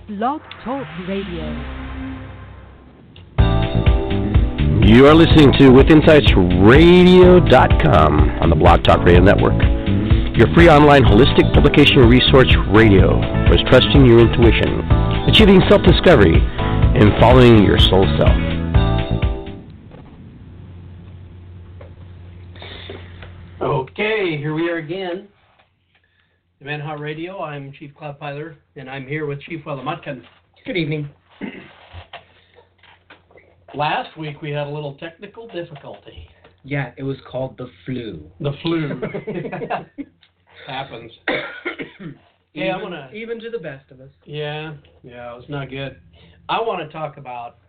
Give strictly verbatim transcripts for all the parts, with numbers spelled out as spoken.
Blog Talk Radio. You are listening to with insights radio dot com on the Blog Talk Radio Network, your free online holistic publication resource radio for trusting your intuition, achieving self-discovery, and following your soul self. Okay, here we are again. Manha Radio, I'm Chief Cloud Piler, and I'm here with Chief Wellamatkan. Good evening. Last week we had a little technical difficulty. Yeah, it was called the flu. The flu. Happens. Hey, even, I wanna, even to the best of us. Yeah, yeah, it was not good. I want to talk about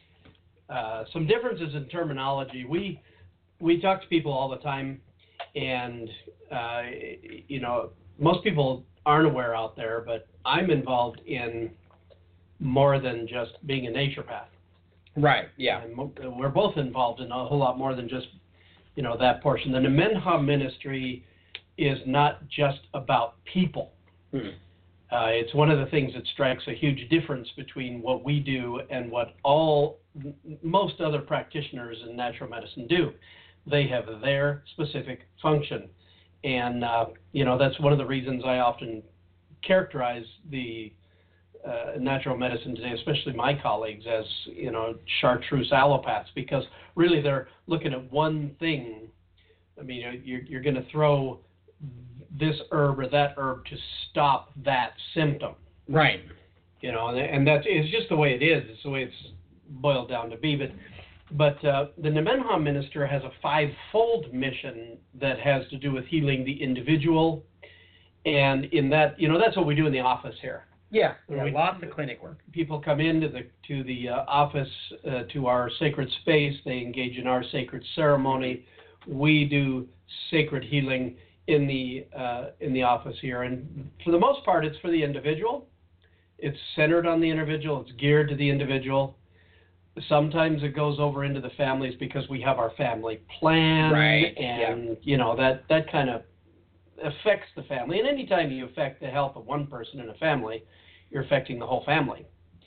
uh, some differences in terminology. We we talk to people all the time, and uh, you know, most people aren't aware out there, but I'm involved in more than just being a naturopath. Right, yeah. And we're both involved in a whole lot more than just, you know, that portion. The Nemenha ministry is not just about people. Hmm. Uh, it's one of the things that strikes a huge difference between what we do and what all, most other practitioners in natural medicine do. They have their specific function. And, uh, you know, that's one of the reasons I often characterize the uh, natural medicine today, especially my colleagues, as, you know, chartreuse allopaths, because really they're looking at one thing. I mean, you're, you're going to throw this herb or that herb to stop that symptom. Right. You know, and, and that's, it's just the way it is. It's the way it's boiled down to be. But But uh, the Nemenha minister has a five-fold mission that has to do with healing the individual. And in that, you know, that's what we do in the office here. Yeah, yeah we, lots of clinic work. People come into the to the uh, office, uh, to our sacred space. They engage in our sacred ceremony. We do sacred healing in the uh, in the office here. And for the most part, it's for the individual. It's centered on the individual. It's geared to the individual. Sometimes it goes over into the families because we have our family plan, right, and yeah. you know that that kind of affects the family. And anytime you affect the health of one person in a family, you're affecting the whole family.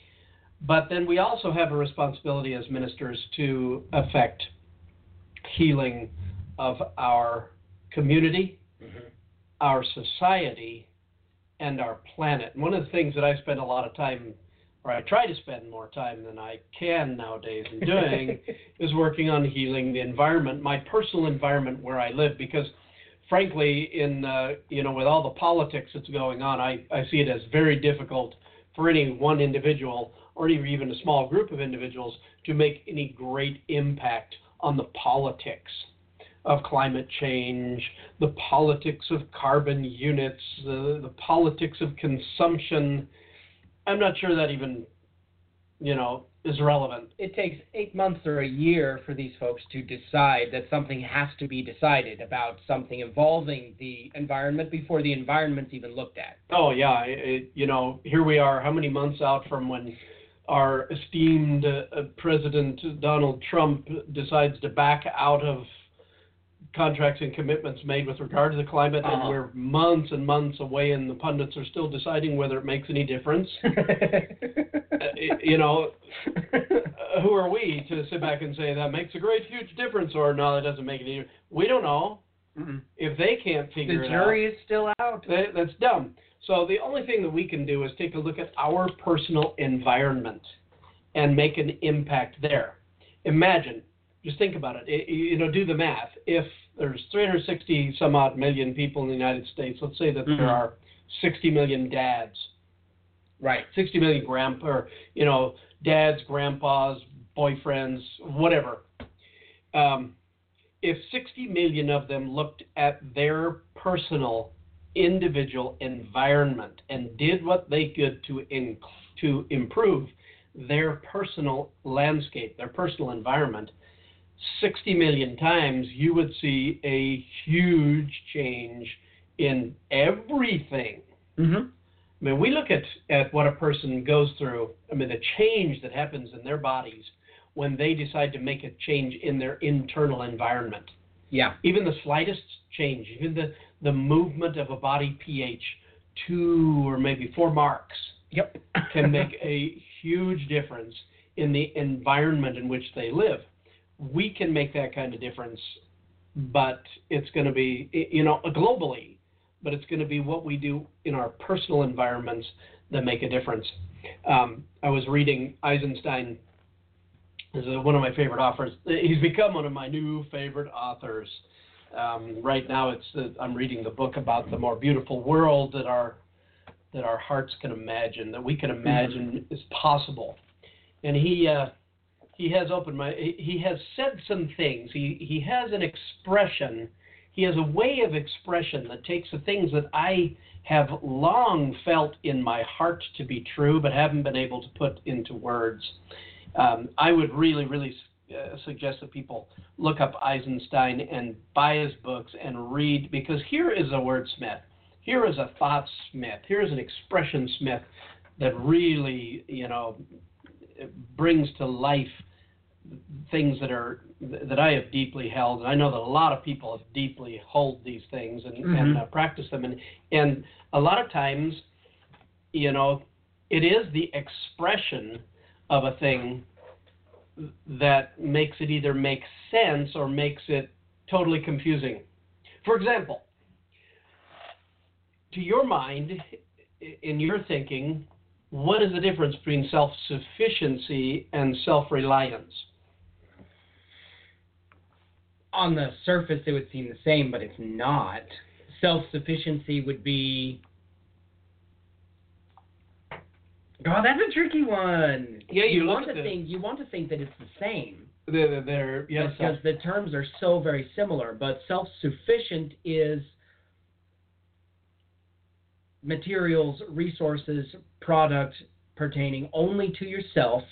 But then we also have a responsibility as ministers to affect healing of our community, mm-hmm. our society, and our planet. And one of the things that I spend a lot of time, or I try to spend more time than I can nowadays in doing, is working on healing the environment, my personal environment where I live, because frankly, in uh, you know, with all the politics that's going on, I, I see it as very difficult for any one individual or even a small group of individuals to make any great impact on the politics of climate change, the politics of carbon units, the, the politics of consumption. I'm not sure that even, you know, is relevant. It takes eight months or a year for these folks to decide that something has to be decided about something involving the environment before the environment's even looked at. Oh, yeah. It, you know, here we are, how many months out from when our esteemed uh, President Donald Trump decides to back out of contracts and commitments made with regard to the climate, uh-huh. and we're months and months away, and the pundits are still deciding whether it makes any difference. uh, you know, uh, who are we to sit back and say that makes a great, huge difference, or no, that doesn't make any difference? We don't know. Mm-mm. If they can't figure the it out. The jury is still out. They, that's dumb. So the only thing that we can do is take a look at our personal environment and make an impact there. Imagine, just think about it, it you know, do the math. If there's three hundred sixty some odd million people in the United States, let's say that mm-hmm. there are sixty million dads. Right. sixty million grandpa, or, you know, dads, grandpas, boyfriends, whatever. Um, if sixty million of them looked at their personal, individual environment and did what they could to in, to improve their personal landscape, their personal environment, sixty million times, you would see a huge change in everything. Mm-hmm. I mean, we look at, at what a person goes through, I mean, the change that happens in their bodies when they decide to make a change in their internal environment. Yeah. Even the slightest change, even the, the movement of a body pH two or maybe four marks Yep. can make a huge difference in the environment in which they live. We can make that kind of difference, but it's going to be, you know, globally, but it's going to be what we do in our personal environments that make a difference. Um, I was reading Eisenstein. This is one of my favorite authors. He's become one of my new favorite authors. Um, right now, it's uh, I'm reading the book about the more beautiful world that our that our hearts can imagine, that we can imagine mm-hmm. is possible. And he uh, he has opened my he has said some things. He he has an expression. He has a way of expression that takes the things that I have long felt in my heart to be true, but haven't been able to put into words. Um, I would really, really uh, suggest that people look up Eisenstein and buy his books and read, because here is a wordsmith. Here is a thought smith. Here is an expression smith that really, you know, brings to life things that are that I have deeply held, and I know that a lot of people have deeply hold these things and, mm-hmm. and uh, practice them, and and a lot of times, you know, it is the expression of a thing that makes it either make sense or makes it totally confusing. For example, to your mind, in your thinking, what is the difference between self-sufficiency and self-reliance? On the surface, it would seem the same, but it's not. Self-sufficiency would be... Oh, that's a tricky one. Yeah, you, you look want at to the, think. You want to think that it's the same. They're, they're yes, because the terms are so very similar. But self-sufficient is materials, resources, product pertaining only to yourself,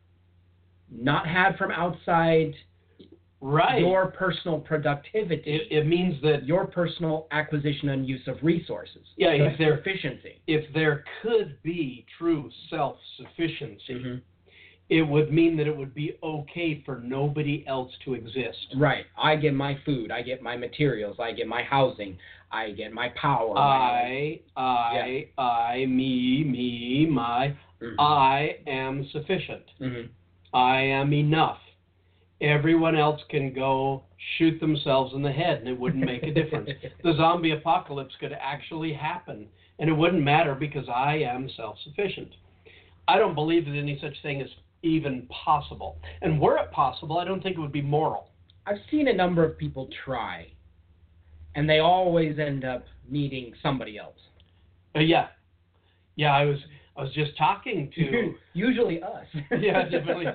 not had from outside. Right. Your personal productivity. It, it means that your personal acquisition and use of resources. Yeah, so if there efficiency. If there could be true self-sufficiency, mm-hmm. it would mean that it would be okay for nobody else to exist. Right. I get my food. I get my materials. I get my housing. I get my power. I, my, I, yeah. I, me, me, my. Mm-hmm. I am sufficient. Mm-hmm. I am enough. Everyone else can go shoot themselves in the head, and it wouldn't make a difference. The zombie apocalypse could actually happen, and it wouldn't matter because I am self-sufficient. I don't believe that any such thing is even possible. And were it possible, I don't think it would be moral. I've seen a number of people try, and they always end up needing somebody else. Uh, yeah. Yeah, I was... I was just talking to... Usually us. Yeah, definitely.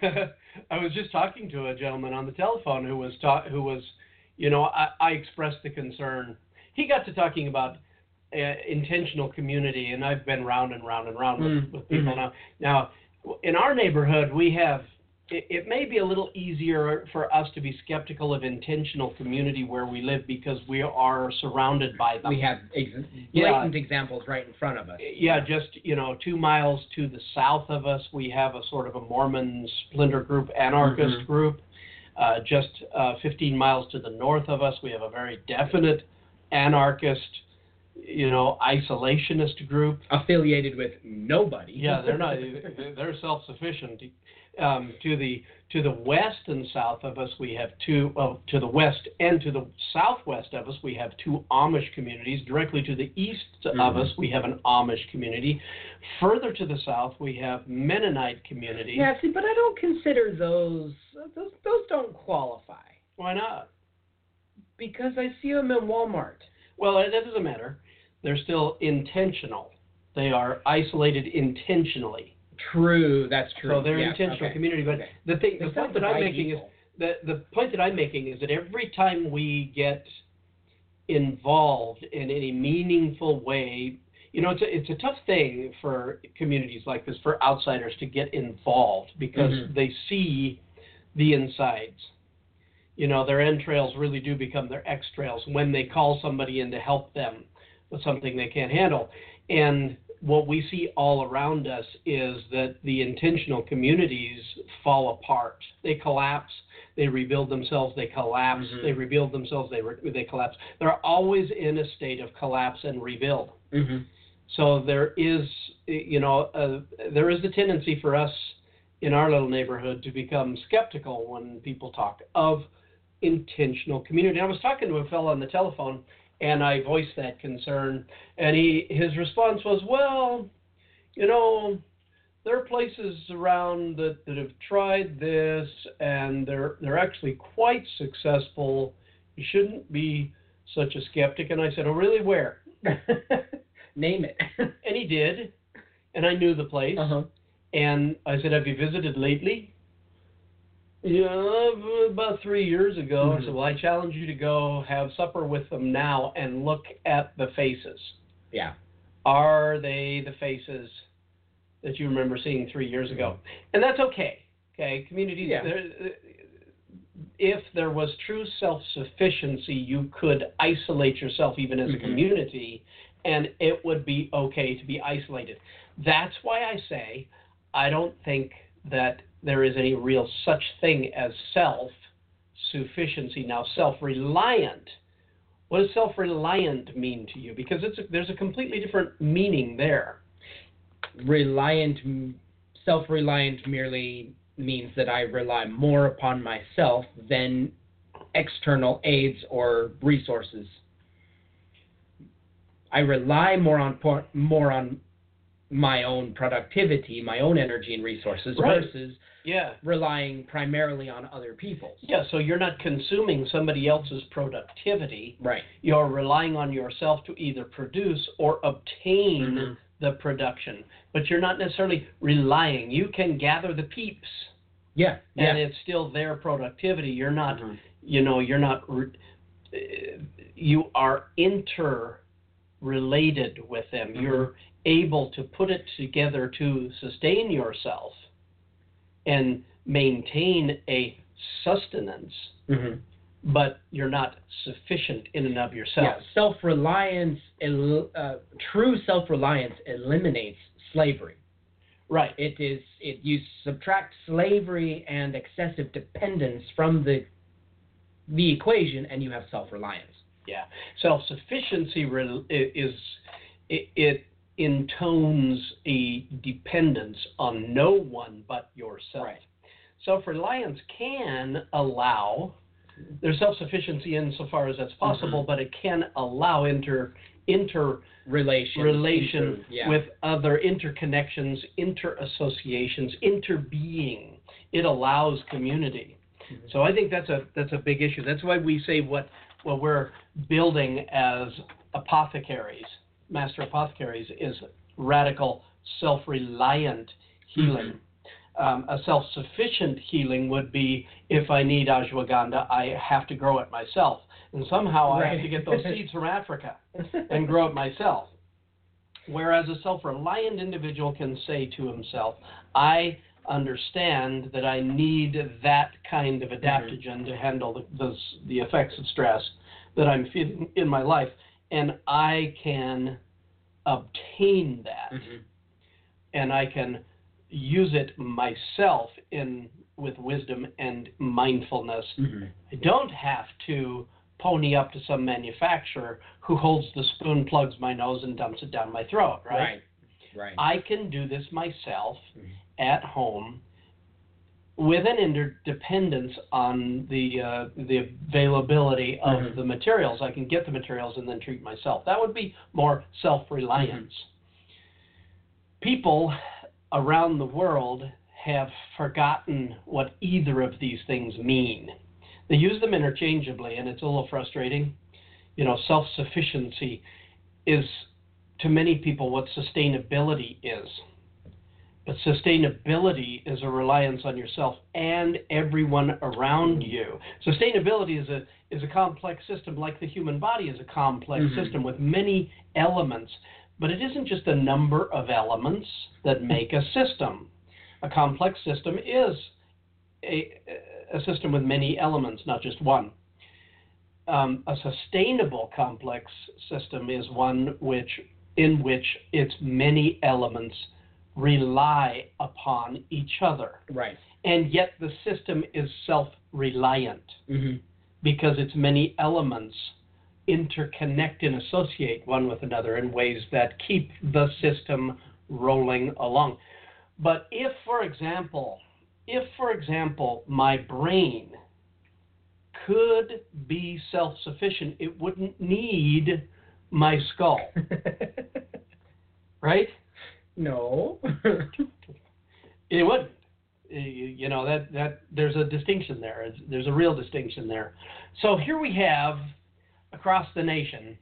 I was just talking to a gentleman on the telephone who was, ta- who was you know, I, I expressed the concern. He got to talking about uh, intentional community, and I've been round and round and round with, mm. with people mm-hmm. now. Now, in our neighborhood, we have... It, it may be a little easier for us to be skeptical of intentional community where we live because we are surrounded by them. We have ex- blatant yeah. examples right in front of us. Yeah, just, you know, two miles to the south of us, we have a sort of a Mormon splinter group, anarchist mm-hmm. group. Uh, just uh, fifteen miles to the north of us, we have a very definite anarchist, you know, isolationist group. Affiliated with nobody. Yeah, they're not, they're self-sufficient. Um, to the to the west and south of us, we have two. Uh, to the west and to the southwest of us, we have two Amish communities. Directly to the east mm-hmm. of us, we have an Amish community. Further to the south, we have Mennonite community. Yeah, see, but I don't consider those. Those those don't qualify. Why not? Because I see them in Walmart. Well, that doesn't matter. They're still intentional. They are isolated intentionally. True, that's true. So they're yeah. intentional okay. community. But okay. the thing, the point that I'm making people. is that the point that I'm making is that every time we get involved in any meaningful way, you know, it's a, it's a tough thing for communities like this, for outsiders to get involved because mm-hmm. they see the insides. You know, their entrails really do become their extrails when they call somebody in to help them with something they can't handle. And what we see all around us is that the intentional communities fall apart. They collapse. They rebuild themselves. They collapse. Mm-hmm. They rebuild themselves. They re- they collapse. They're always in a state of collapse and rebuild. Mm-hmm. So there is, you know, uh, there is the tendency for us in our little neighborhood to become skeptical when people talk of intentional community. I was talking to a fellow on the telephone, and I voiced that concern, and he his response was, well, you know, there are places around that, that have tried this, and they're they're actually quite successful. You shouldn't be such a skeptic. And I said, oh, really? Where? Name it. And he did, and I knew the place. Uh-huh. And I said, have you visited lately? Yeah, about three years ago. Mm-hmm. I said, well, I challenge you to go have supper with them now and look at the faces. Yeah. Are they the faces that you remember seeing three years ago? And that's okay. Okay, communities, Yeah. if there was true self-sufficiency, you could isolate yourself even as a Mm-hmm. community, and it would be okay to be isolated. That's why I say I don't think that there is any real such thing as self-sufficiency. Now, self-reliant, what does self-reliant mean to you? Because it's a, there's a completely different meaning there. Reliant, self-reliant merely means that I rely more upon myself than external aids or resources. I rely more on more on my own productivity, my own energy and resources, Right. versus Yeah. relying primarily on other people's. Yeah, so you're not consuming somebody else's productivity. Right. You're relying on yourself to either produce or obtain Mhm. the production. But you're not necessarily relying. You can gather the peeps, Yeah. and Yeah. it's still their productivity. You're not, Mhm. you know, you're not, re- uh, you are interrelated with them. Mhm. You're able to put it together to sustain yourself and maintain a sustenance, Mhm. but you're not sufficient in and of yourself. Yeah. Self-reliance, el- uh, true self-reliance eliminates slavery. Right. It is it you subtract slavery and excessive dependence from the the equation, and you have self-reliance. Yeah. Self-sufficiency re- is it, it intones a dependence on no one but yourself. Right. Self-reliance can allow, there's self-sufficiency insofar as that's possible, Mhm. but it can allow inter inter Relation, relation inter- yeah. with other interconnections, inter-associations, interbeing. It allows community. Mhm. So I think that's a that's a big issue. That's why we say what what we're building as apothecaries, master apothecaries, is radical self-reliant healing. Mm-hmm. Um, a self-sufficient healing would be, if I need ashwagandha, I have to grow it myself. And somehow I have to get those seeds from Africa and grow it myself. Whereas a self-reliant individual can say to himself, I understand that I need that kind of adaptogen mm-hmm. to handle the, the, the effects of stress that I'm feeling in my life, and I can obtain that, mm-hmm. and I can use it myself in with wisdom and mindfulness. Mm-hmm. I don't have to pony up to some manufacturer who holds the spoon, plugs my nose, and dumps it down my throat, right? Right. Right. I can do this myself mm-hmm. at home with an interdependence on the uh, the availability of mm-hmm. the materials. I can get the materials and then treat myself. That would be more self-reliance. Mm-hmm. People around the world have forgotten what either of these things mean. They use them interchangeably, and it's a little frustrating. You know, self-sufficiency is, to many people, what sustainability is. But sustainability is a reliance on yourself and everyone around you. Sustainability is a is a complex system, like the human body is a complex mm-hmm. system with many elements. But it isn't just a number of elements that make a system. A complex system is a, a system with many elements, not just one. Um, a sustainable complex system is one which, in which its many elements rely upon each other. Right. And yet the system is self-reliant mm-hmm. because its many elements interconnect and associate one with another in ways that keep the system rolling along. But if, for example, if, for example, my brain could be self-sufficient, it wouldn't need my skull. Right? No. It wouldn't. You know, that, that there's a distinction there. There's a real distinction there. So here we have, across the nation,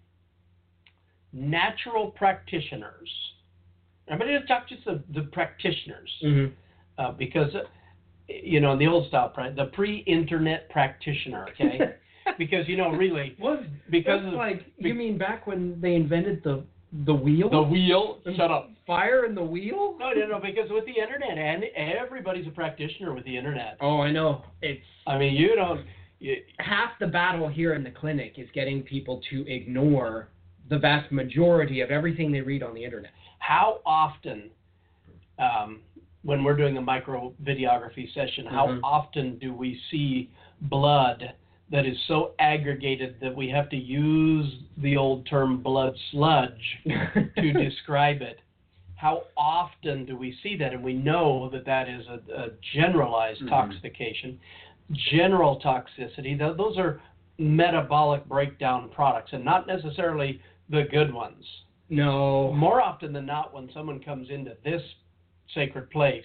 natural practitioners. I'm going to talk just the, the practitioners. Mm-hmm. uh, because, you know, in the old style, the pre-internet practitioner, okay? Because, you know, really, was because that's of, like be, you mean back when they invented the the wheel? The wheel? Shut up. Fire in the wheel? No, no, no. Because with the internet, and everybody's a practitioner with the internet. Oh, I know. It's. I mean, you don't. You, half the battle here in the clinic is getting people to ignore the vast majority of everything they read on the internet. How often, um, when we're doing a microvideography session, how mm-hmm. often do we see blood that is so aggregated that we have to use the old term blood sludge to describe it? How often do we see that? And we know that that is a, a generalized mm-hmm. toxification, general toxicity. Those are metabolic breakdown products and not necessarily the good ones. No. More often than not, when someone comes into this sacred place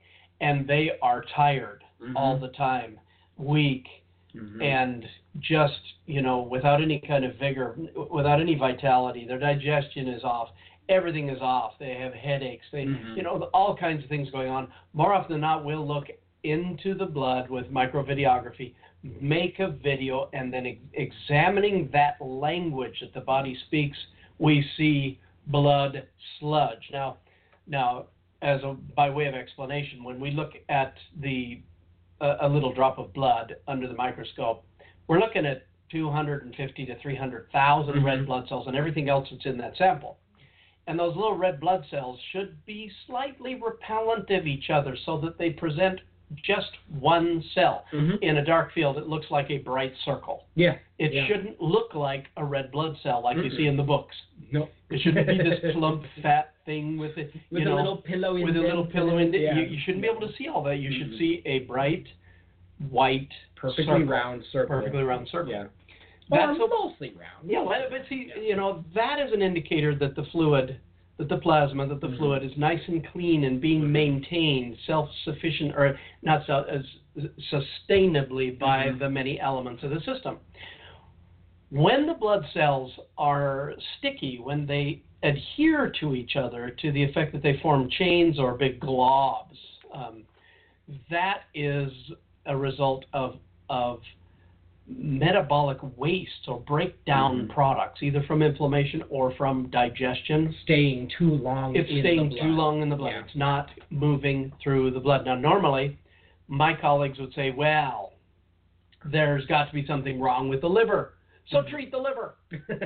and they are tired mm-hmm. all the time, weak, mm-hmm. and just, you know, without any kind of vigor, without any vitality, their digestion is off, everything is off, they have headaches, they, mm-hmm. you know, all kinds of things going on. More often than not, we'll look into the blood with microvideography, make a video, and then ex- examining that language that the body speaks, we see blood sludge. Now, now, as a, by way of explanation, when we look at the uh, a little drop of blood under the microscope, we're looking at two hundred fifty to three hundred thousand mm-hmm. red blood cells and everything else that's in that sample. And those little red blood cells should be slightly repellent of each other so that they present just one cell. Mm-hmm. In a dark field, it looks like a bright circle. Yeah. It yeah. shouldn't look like a red blood cell like mm-hmm. you see in the books. No. It shouldn't be this plump, fat thing with it. With you a know, little pillow in With a little pillow in it. Yeah. You, you shouldn't be able to see all that. You mm-hmm. should see a bright, white, perfectly circle. round circle. Perfectly round circle. Yeah. That's or mostly round. Yeah, but see, you know, that is an indicator that the fluid, that the plasma, that the mm-hmm. fluid is nice and clean and being maintained, self-sufficient, or not self, as sustainably by mm-hmm. the many elements of the system. When the blood cells are sticky, when they adhere to each other to the effect that they form chains or big globs, um, that is a result of of metabolic waste or breakdown mm-hmm. products, either from inflammation or from digestion. Staying too long it's in staying the blood. too long in the blood. Yeah. It's not moving through the blood. Now, normally, my colleagues would say, well, there's got to be something wrong with the liver, so mm-hmm. treat the liver.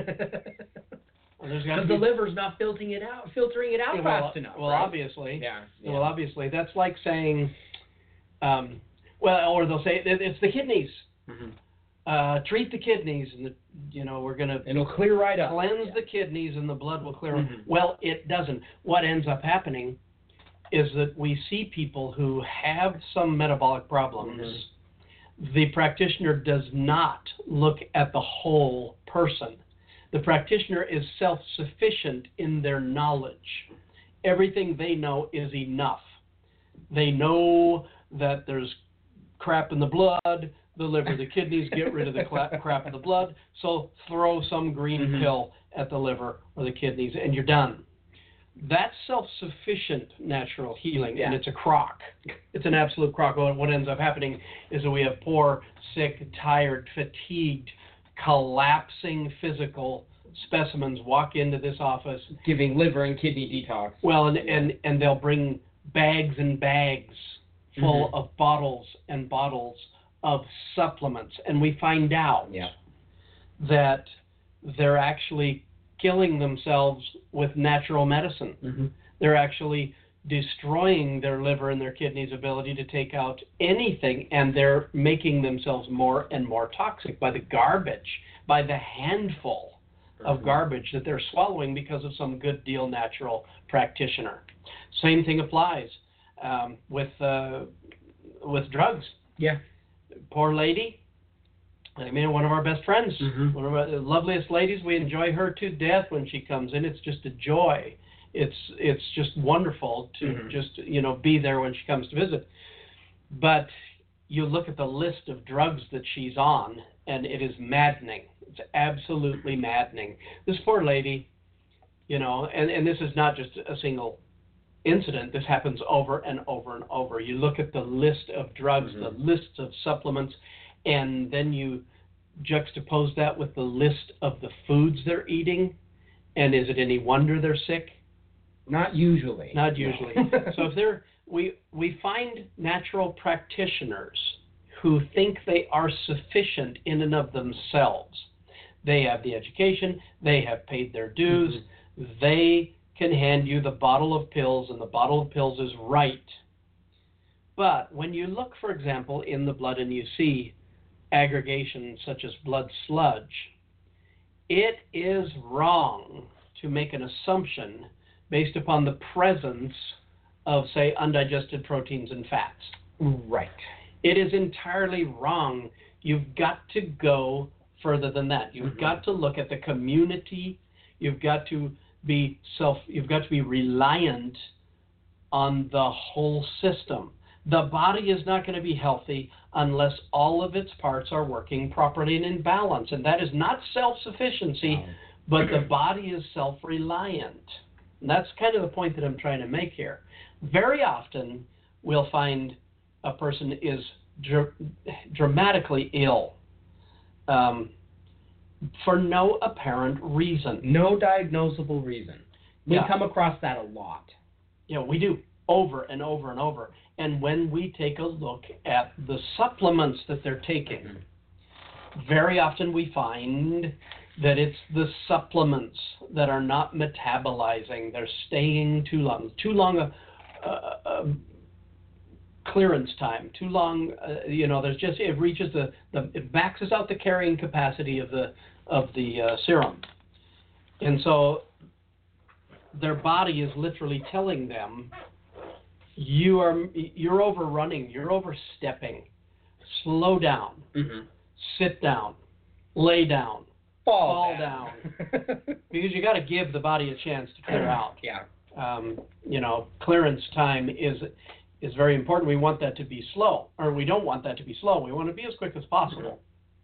Because the liver's not filtering it out, filtering it out yeah, fast well, enough. Well, right? obviously. Yeah, yeah. Well, obviously, that's like saying, um, well, or they'll say it's the kidneys. Mm-hmm. Uh, treat the kidneys, and the, you know we're going to it'll clear right up. Cleanse yeah. the kidneys, and the blood will clear. Mm-hmm. Well, it doesn't. What ends up happening is that we see people who have some metabolic problems. Mm-hmm. The practitioner does not look at the whole person. The practitioner is self-sufficient in their knowledge. Everything they know is enough. They know that there's crap in the blood, the liver, the kidneys, get rid of the crap in the blood, so throw some green mm-hmm. pill at the liver or the kidneys, and you're done. That's self-sufficient natural healing, yeah. and it's a crock. It's an absolute crock. What ends up happening is that we have poor, sick, tired, fatigued, collapsing physical specimens walk into this office. Giving liver and kidney detox. Well, and, and, and they'll bring bags and bags full mm-hmm. of bottles and bottles of supplements. And we find out yeah. that they're actually killing themselves with natural medicine. Mm-hmm. They're actually destroying their liver and their kidneys' ability to take out anything, and they're making themselves more and more toxic by the garbage, by the handful of garbage that they're swallowing because of some good deal natural practitioner. Same thing applies um, with uh, with drugs. Yeah. Poor lady. I mean, one of our best friends, Mhm. one of our loveliest ladies. We enjoy her to death when she comes in. It's just a joy. It's it's just wonderful to Mhm. just you know be there when she comes to visit. But you look at the list of drugs that she's on, and it is maddening. It's absolutely maddening. This poor lady, you know, and, and this is not just a single incident. This happens over and over and over. You look at the list of drugs, Mhm. the lists of supplements, and then you juxtapose that with the list of the foods they're eating, and is it any wonder they're sick? Not usually. Not usually. No. So if they're, we, we find natural practitioners who think they are sufficient in and of themselves. They have the education, they have paid their dues, mm-hmm. they can hand you the bottle of pills, and the bottle of pills is right. But when you look, for example, in the blood and you see aggregations such as blood sludge, it is wrong to make an assumption based upon the presence of, say, undigested proteins and fats. Right. It is entirely wrong. You've got to go further than that. You've Mm-hmm. got to look at the community. You've got to be self, you've got to be reliant on the whole system. The body is not going to be healthy unless all of its parts are working properly and in balance. And that is not self-sufficiency, No. but the body is self-reliant. And that's kind of the point that I'm trying to make here. Very often, we'll find a person is dr- dramatically ill um, for no apparent reason. No diagnosable reason. We Yeah. come across that a lot. You know, we do over and over and over. And when we take a look at the supplements that they're taking, mm-hmm. very often we find that it's the supplements that are not metabolizing. They're staying too long. Too long a, a, a clearance time. Too long, uh, you know, there's just, it reaches the, the, it maxes out the carrying capacity of the, of the uh, serum. And so their body is literally telling them, you are, you're overrunning, you're overstepping. Slow down. Mm-hmm. Sit down. Lay down. Fall, Fall down. down. Because you got to give the body a chance to clear out. Yeah. Um, you know, clearance time is is very important. We want that to be slow, or we don't want that to be slow. We want to be as quick as possible.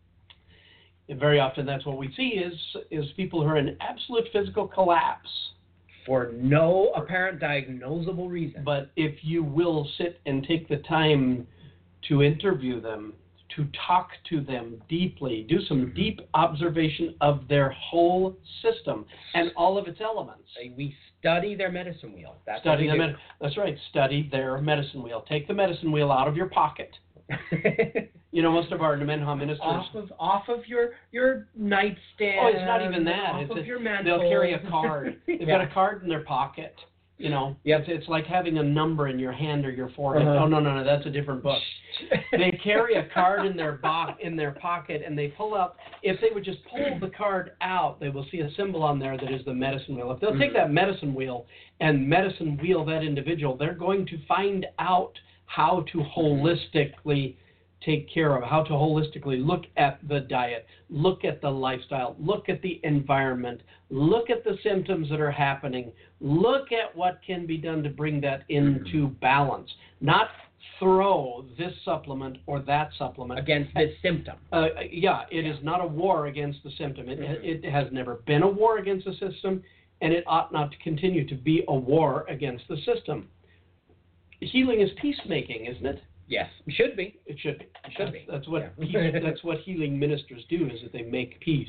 And very often that's what we see is is people who are in absolute physical collapse. For no apparent diagnosable reason. But if you will sit and take the time to interview them, to talk to them deeply, do some deep observation of their whole system and all of its elements. We study their medicine wheel. That's Study what we the med- That's right. Study their medicine wheel. Take the medicine wheel out of your pocket. You know, most of our Nemenhah ministers off of off of your your nightstand. Oh, it's not even that. Off It's of a, your mantle. they'll carry a card. They've Yeah. got a card in their pocket. You know, Yep. it's, it's like having a number in your hand or your forehead. Uh-huh. Oh no, no, no, that's a different book. They carry a card in their bo- in their pocket, and they pull out. If they would just pull the card out, they will see a symbol on there that is the medicine wheel. If they'll take that medicine wheel and medicine wheel that individual, they're going to find out how to holistically take care of, how to holistically look at the diet, look at the lifestyle, look at the environment, look at the symptoms that are happening, look at what can be done to bring that into balance, not throw this supplement or that supplement against this symptom. Uh, yeah, it yeah. is not a war against the symptom. It, mm-hmm. it has never been a war against the system, and it ought not to continue to be a war against the system. Healing is peacemaking, isn't it? Yes, it should be. It should be. It should that's, be. That's what yeah. peace, that's what healing ministers do, is that they make peace.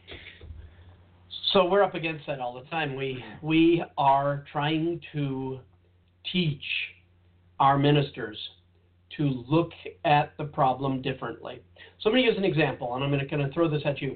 So we're up against that all the time. We we are trying to teach our ministers to look at the problem differently. So I'm going to use an example, and I'm going to kind of throw this at you.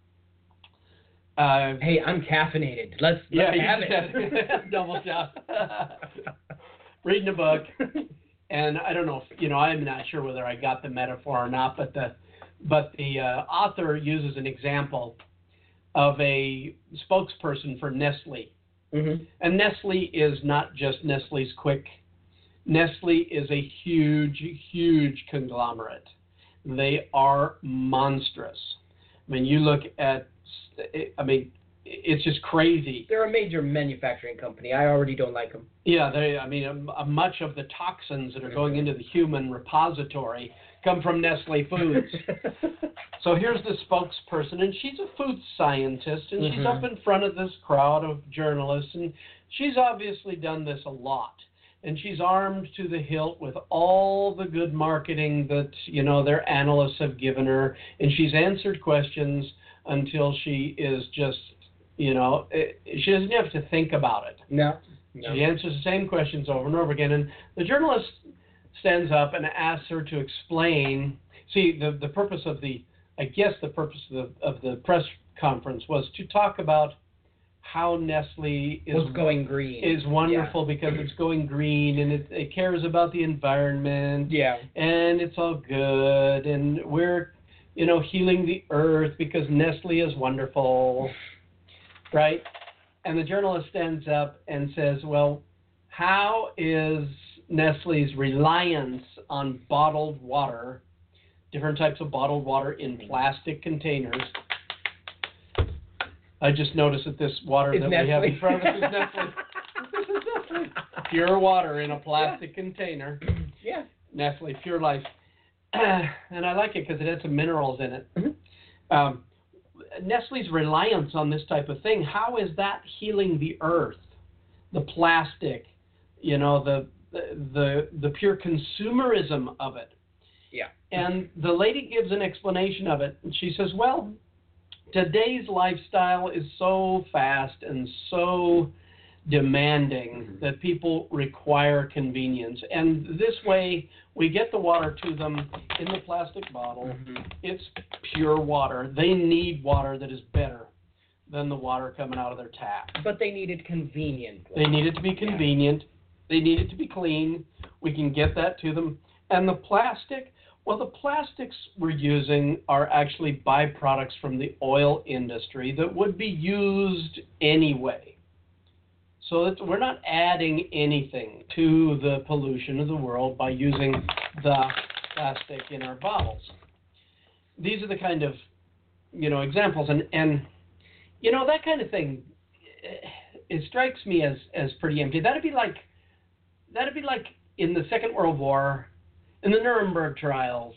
Uh, hey, I'm caffeinated. Let's, let's yeah, have it. it. Double shot. Reading a book. And I don't know if, you know, I'm not sure whether I got the metaphor or not, but the but the uh, author uses an example of a spokesperson for Nestle. Mm-hmm. And Nestle is not just Nestle's Quick. Nestle is a huge, huge conglomerate. They are monstrous. I mean, you look at, I mean, it's just crazy. They're a major manufacturing company. I already don't like them. Yeah, they. I mean, um, uh, much of the toxins that are going into the human repository come from Nestle Foods. So here's the spokesperson, and she's a food scientist, and mm-hmm. she's up in front of this crowd of journalists, and she's obviously done this a lot. And she's armed to the hilt with all the good marketing that, you know, their analysts have given her, and she's answered questions until she is just, you know, it, she doesn't have to think about it. No. no. She answers the same questions over and over again, and the journalist stands up and asks her to explain. See, the the purpose of the, I guess the purpose of the of the press conference was to talk about how Nestle is was going green. is wonderful yeah. because it's going green and it, it cares about the environment. Yeah. And it's all good, and we're, you know, healing the earth because Nestle is wonderful. Right? And the journalist stands up and says, well, how is Nestle's reliance on bottled water, different types of bottled water in plastic containers? I just noticed that this water it's that Nestle. we have in front of us is Nestle. This is Nestle. Pure water in a plastic yeah. container. Yeah. Nestle, Pure Life. And I like it because it has some minerals in it. Mm-hmm. Um, Nestle's reliance on this type of thing, how is that healing the earth? The plastic, you know, the the the pure consumerism of it. Yeah. And the lady gives an explanation of it. And she says, well, today's lifestyle is so fast and so demanding mm-hmm. that people require convenience. And this way, we get the water to them in the plastic bottle. Mm-hmm. It's pure water. They need water that is better than the water coming out of their tap. But they need it convenient. They need it to be convenient. Yeah. They need it to be clean. We can get that to them. And the plastic, well, the plastics we're using are actually byproducts from the oil industry that would be used anyway. So that we're not adding anything to the pollution of the world by using the plastic in our bottles. These are the kind of, you know, examples. And, and you know, that kind of thing, it strikes me as, as pretty empty. That'd be like, that'd be like in the Second World War, in the Nuremberg trials,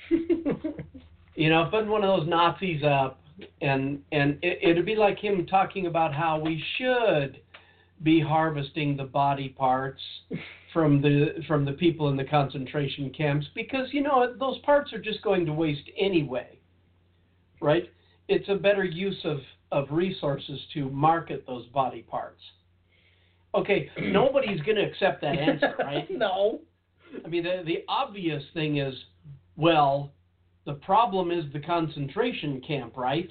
you know, putting one of those Nazis up, and, and it, it'd be like him talking about how we should be harvesting the body parts from the from the people in the concentration camps because, you know, those parts are just going to waste anyway, right? It's a better use of, of resources to market those body parts. Okay, nobody's going to accept that answer, right? No. I mean, the, the obvious thing is, well, the problem is the concentration camp, right?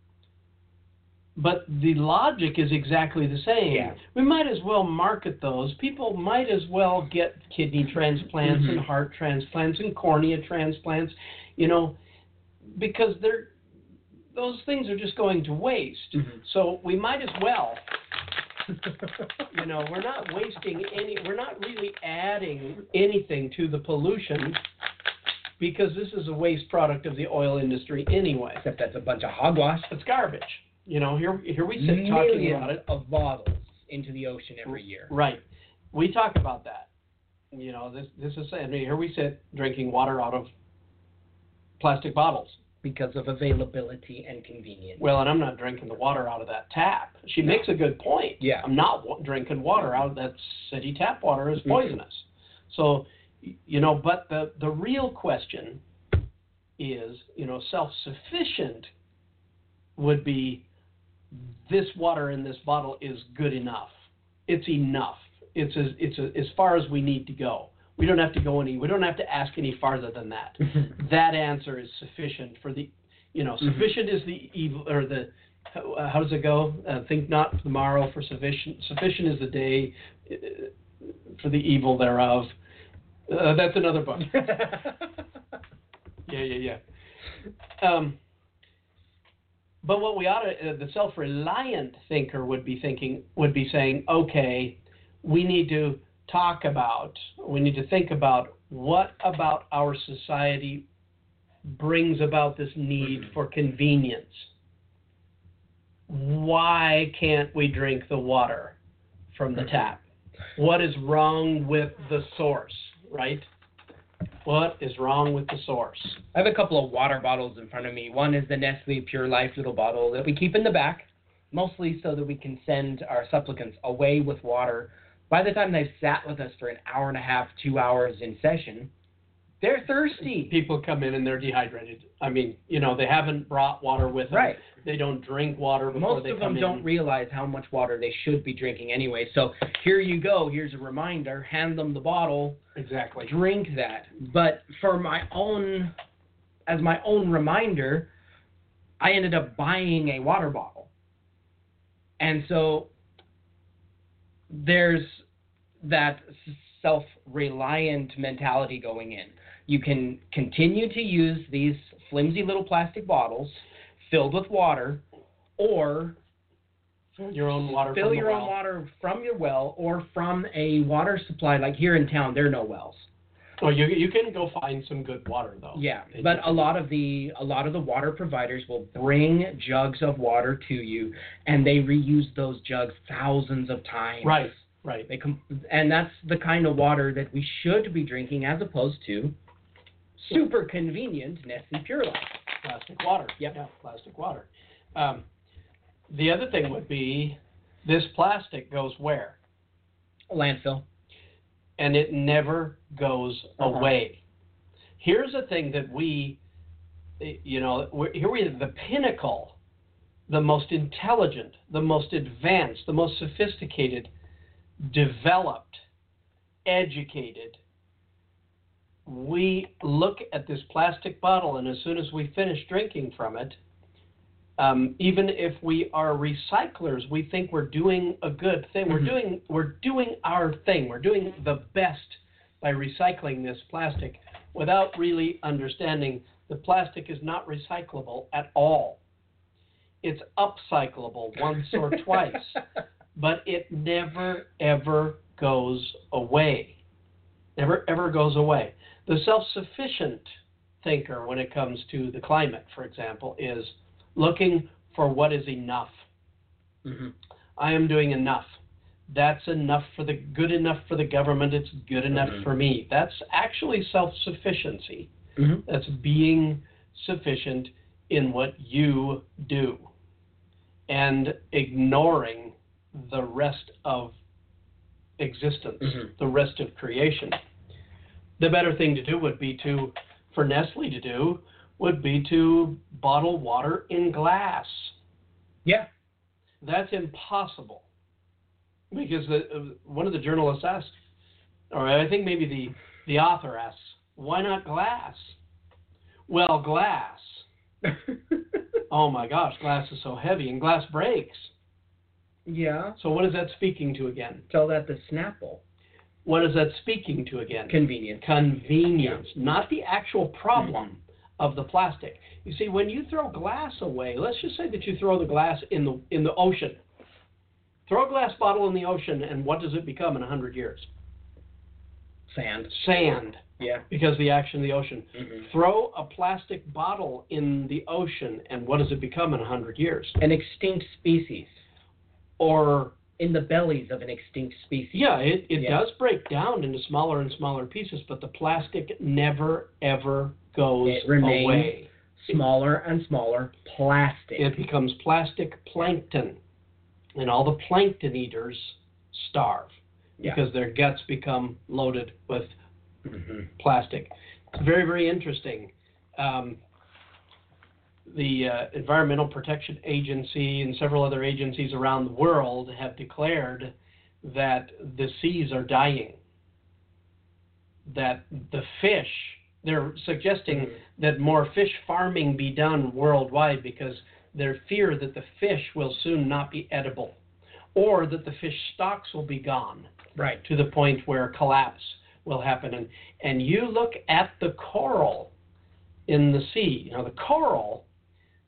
But the logic is exactly the same. Yeah. We might as well market those. People might as well get kidney transplants mm-hmm. and heart transplants and cornea transplants, you know, because they're those things are just going to waste. Mm-hmm. So we might as well, you know, we're not wasting any, we're not really adding anything to the pollution because this is a waste product of the oil industry anyway. Except that's a bunch of hogwash. It's garbage. You know, here here we sit Millions talking about it. of bottles into the ocean every year. Right. We talk about that. You know, this this is, I mean, here we sit drinking water out of plastic bottles. Because of availability and convenience. Well, and I'm not drinking the water out of that tap. She no. makes a good point. Yeah. I'm not w- drinking water out of that city tap water is poisonous. Mm-hmm. So, you know, but the, the real question is, you know, self-sufficient would be this water in this bottle is good enough. It's enough. It's as, it's a, as far as we need to go. We don't have to go any. We don't have to ask any farther than that. That answer is sufficient for the, you know, mm-hmm. sufficient is the evil or the. Uh, how does it go? Uh, think not for tomorrow, for sufficient. Sufficient is the day uh, for the evil thereof. Uh, that's another book. yeah, yeah, yeah. Um, But what we ought to, uh, the self-reliant thinker would be thinking, would be saying, okay, we need to talk about, we need to think about what about our society brings about this need for convenience. Why can't we drink the water from the tap? What is wrong with the source, right? What is wrong with the source? I have a couple of water bottles in front of me. One is the Nestle Pure Life little bottle that we keep in the back, mostly so that we can send our supplicants away with water. By the time they've sat with us for an hour and a half, two hours in session, they're thirsty. People come in and they're dehydrated. I mean, you know, they haven't brought water with them. Right. They don't drink water before Most they of come them in. don't realize how much water they should be drinking anyway. So here you go. Here's a reminder. Hand them the bottle. Exactly. Drink that. But for my own, as my own reminder, I ended up buying a water bottle. And so there's that self-reliant mentality going in. You can continue to use these flimsy little plastic bottles filled with water, or fill your own water fill from your the own well. water from your well, or from a water supply. Like here in town, there are no wells. Well, you you can go find some good water though. Yeah, They but do. a lot of the a lot of the water providers will bring jugs of water to you, and they reuse those jugs thousands of times. Right, right. They com- and that's the kind of water that we should be drinking, as opposed to super convenient Nestle Pure Life. Plastic water. Yep. Yeah, plastic water. Um, the other thing would be this plastic goes where? Landfill. And it never goes Uh-huh. away. Here's a thing that we, you know, we're, here we are the pinnacle, the most intelligent, the most advanced, the most sophisticated, developed, educated. We look at this plastic bottle, and as soon as we finish drinking from it, um, even if we are recyclers, we think we're doing a good thing. We're Mhm. doing we're doing our thing. We're doing the best by recycling this plastic without really understanding the plastic is not recyclable at all. It's upcyclable once or twice, but it never, ever goes away. Never, ever goes away. The self-sufficient thinker, when it comes to the climate, for example, is looking for what is enough. Mm-hmm. I am doing enough. That's enough for the good enough for the government. It's good enough Mhm. for me. That's actually self-sufficiency. Mm-hmm. That's being sufficient in what you do and ignoring the rest of existence, Mhm. the rest of creation. The better thing to do would be to, for Nestle to do, would be to bottle water in glass. Yeah. That's impossible. Because the, uh, one of the journalists asked, or I think maybe the, the author asks, why not glass? Well, glass. Oh my gosh, glass is so heavy, and glass breaks. Yeah. So what is that speaking to again? Tell that to Snapple. What is that speaking to again? Convenient. Convenience, not the actual problem Mm-hmm. of the plastic. You see, when you throw glass away, let's just say that you throw the glass in the in the ocean. Throw a glass bottle in the ocean, and what does it become in a hundred years? Sand. Sand, Yeah. because of the action of the ocean. Mm-hmm. Throw a plastic bottle in the ocean, and what does it become in a hundred years? An extinct species. Or In the bellies of an extinct species. yeah, it, it Yeah. does break down into smaller and smaller pieces, but the plastic never ever goes It remains away. Smaller and smaller plastic. It becomes plastic plankton, and all the plankton eaters starve Yeah. because their guts become loaded with Mm-hmm. plastic. It's very, very interesting. Um, the uh, Environmental Protection Agency and several other agencies around the world have declared that the seas are dying, that the fish, they're suggesting Mhm. that more fish farming be done worldwide because they fear that the fish will soon not be edible, or that the fish stocks will be gone Right. to the point where collapse will happen. And, and you look at the coral in the sea. You know, the coral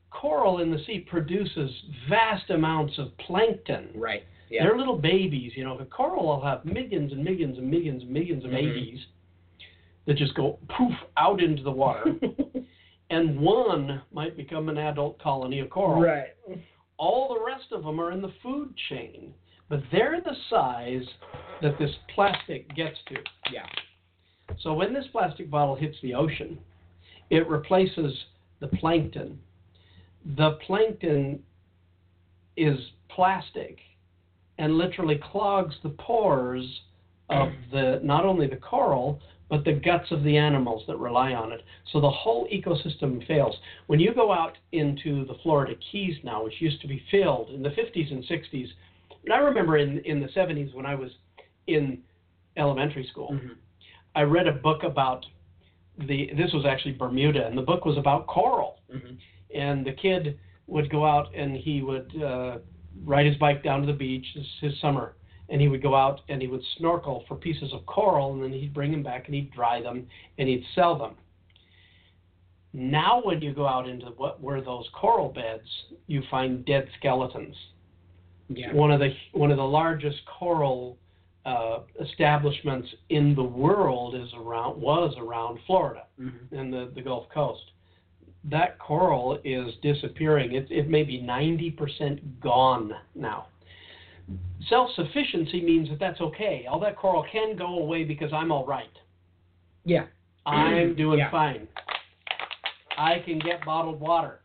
coral in the sea produces vast amounts of plankton. Right. Yeah. They're little babies, you know. The coral will have millions and millions and millions and millions of Mm-hmm. babies that just go poof out into the water. And one might become an adult colony of coral. Right. All the rest of them are in the food chain, but they're the size that this plastic gets to. Yeah. So when this plastic bottle hits the ocean, it replaces the plankton. The plankton is plastic and literally clogs the pores of the not only the coral, but the guts of the animals that rely on it. So the whole ecosystem fails. When you go out into the Florida Keys now, which used to be filled in the fifties and sixties, and I remember in, in the seventies when I was in elementary school, Mm-hmm. I read a book about the, this was actually Bermuda, and the book was about coral. Mm-hmm. And the kid would go out and he would uh, ride his bike down to the beach, this is his summer, and he would go out and he would snorkel for pieces of coral, and then he'd bring them back and he'd dry them and he'd sell them. Now when you go out into what were those coral beds, you find dead skeletons. Yeah. One of the one of the largest coral uh, establishments in the world is around was around Florida Mm-hmm. and the, the Gulf Coast. That coral is disappearing. It, it may be ninety percent gone now. Self-sufficiency means that that's okay. All that coral can go away because I'm all right. Yeah. I'm doing Yeah. fine. I can get bottled water.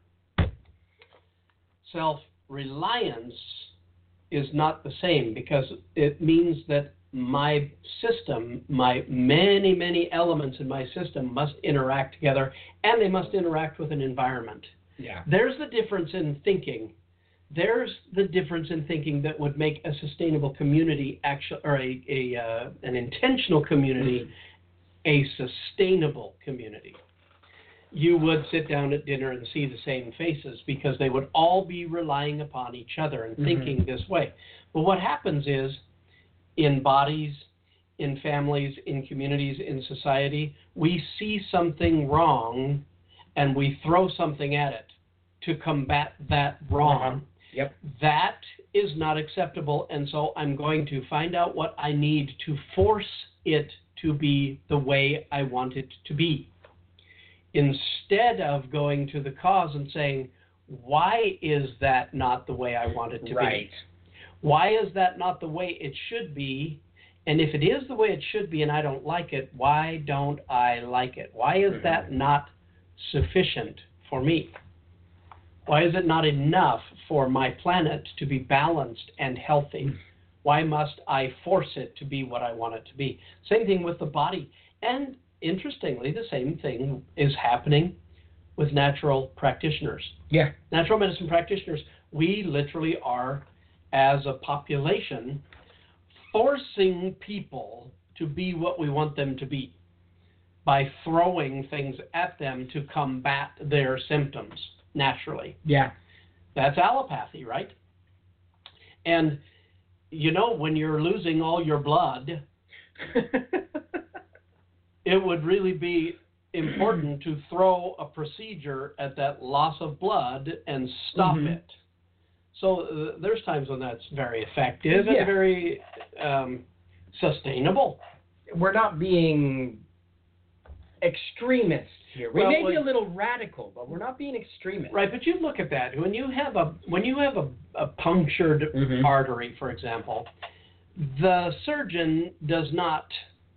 Self-reliance is not the same because it means that my system, my many, many elements in my system must interact together, and they must interact with an environment. Yeah. There's the difference in thinking. There's the difference in thinking that would make a sustainable community actual, or a, a uh, an intentional community, a sustainable community. You would sit down at dinner and see the same faces because they would all be relying upon each other and Mhm. thinking this way. But what happens is, in bodies, in families, in communities, in society, we see something wrong and we throw something at it to combat that wrong. Uh-huh. Yep. That is not acceptable, and so I'm going to find out what I need to force it to be the way I want it to be. Instead of going to the cause and saying, why is that not the way I want it to Right. be? Why is that not the way it should be? And if it is the way it should be and I don't like it, why don't I like it? Why is Mhm. that not sufficient for me? Why is it not enough for my planet to be balanced and healthy? Why must I force it to be what I want it to be? Same thing with the body. And interestingly, the same thing is happening with natural practitioners. Yeah. Natural medicine practitioners, we literally are, as a population, forcing people to be what we want them to be by throwing things at them to combat their symptoms naturally. Yeah. That's allopathy, right? And, you know, when you're losing all your blood, it would really be important to throw a procedure at that loss of blood and stop Mhm. it. So uh, there's times when that's very effective Yeah. and very um, sustainable. We're not being extremists here. We Well, may be well- a little radical, but we're not being extremists. Right, but you look at that. When you have a when you have a, a punctured Mhm. artery, for example, the surgeon does not,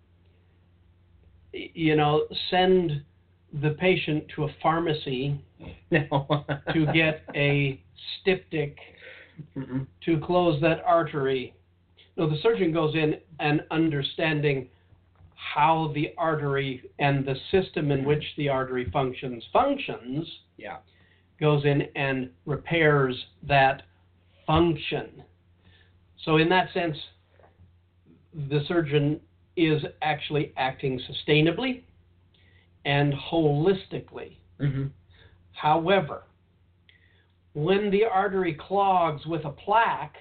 y- you know, send the patient to a pharmacy No. to get a styptic Mm-mm. to close that artery. No, the surgeon goes in and understanding how the artery and the system in which the artery functions functions, Yeah. goes in and repairs that function. So in that sense, the surgeon is actually acting sustainably and holistically. Mm-hmm. However, when the artery clogs with a plaque,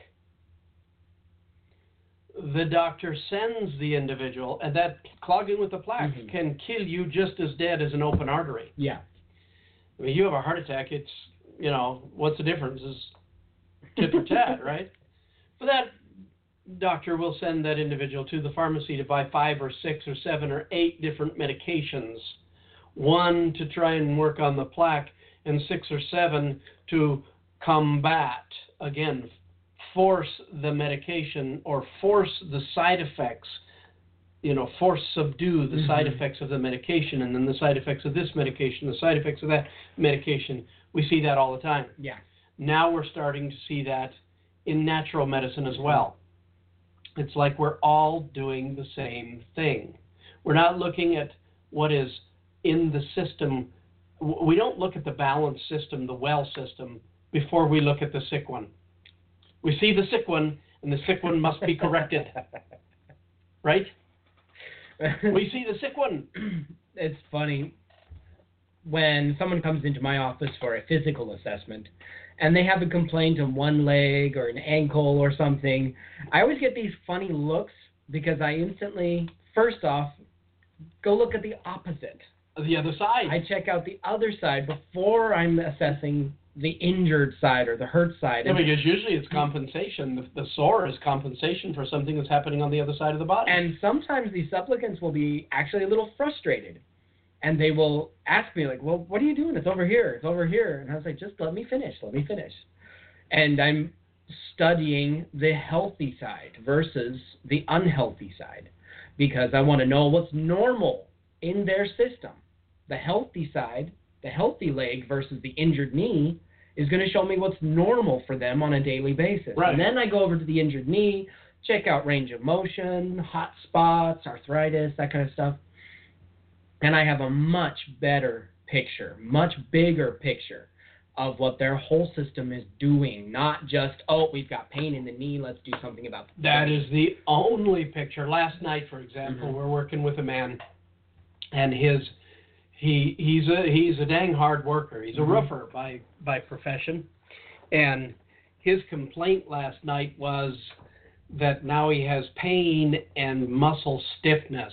the doctor sends the individual, and that clogging with the plaque Mhm. can kill you just as dead as an open artery. Yeah. I mean, you have a heart attack, it's you know, what's the difference? Is tit for tat, right? For that, doctor will send that individual to the pharmacy to buy five or six or seven or eight different medications, one to try and work on the plaque, and six or seven to combat, again, force the medication or force the side effects, you know, force subdue the mm-hmm. side effects of the medication, and then the side effects of this medication, the side effects of that medication. We see that all the time. Yeah. Now we're starting to see that in natural medicine as well. It's like we're all doing the same thing. We're not looking at what is in the system. We don't look at the balanced system, the well system, before we look at the sick one. We see the sick one, and the sick one must be corrected. Right? We see the sick one. It's funny. When someone comes into my office for a physical assessment, and they have a complaint on one leg or an ankle or something, I always get these funny looks because I instantly, first off, go look at the opposite. The other side. I check out the other side before I'm assessing the injured side or the hurt side. Yeah, because usually it's compensation. The, the sore is compensation for something that's happening on the other side of the body. And sometimes these supplicants will be actually a little frustrated. And they will ask me, like, well, what are you doing? It's over here. It's over here. And I was like, just let me finish. Let me finish. And I'm studying the healthy side versus the unhealthy side because I want to know what's normal in their system. The healthy side, the healthy leg versus the injured knee is going to show me what's normal for them on a daily basis. Right. And then I go over to the injured knee, check out range of motion, hot spots, arthritis, that kind of stuff. And I have a much better picture, much bigger picture of what their whole system is doing, not just, oh, we've got pain in the knee, let's do something about that. That is the only picture. Last night, for example, Mm-hmm. we're working with a man, and his he he's a he's a dang hard worker. He's a Mm-hmm. roofer by by profession, and his complaint last night was that now he has pain and muscle stiffness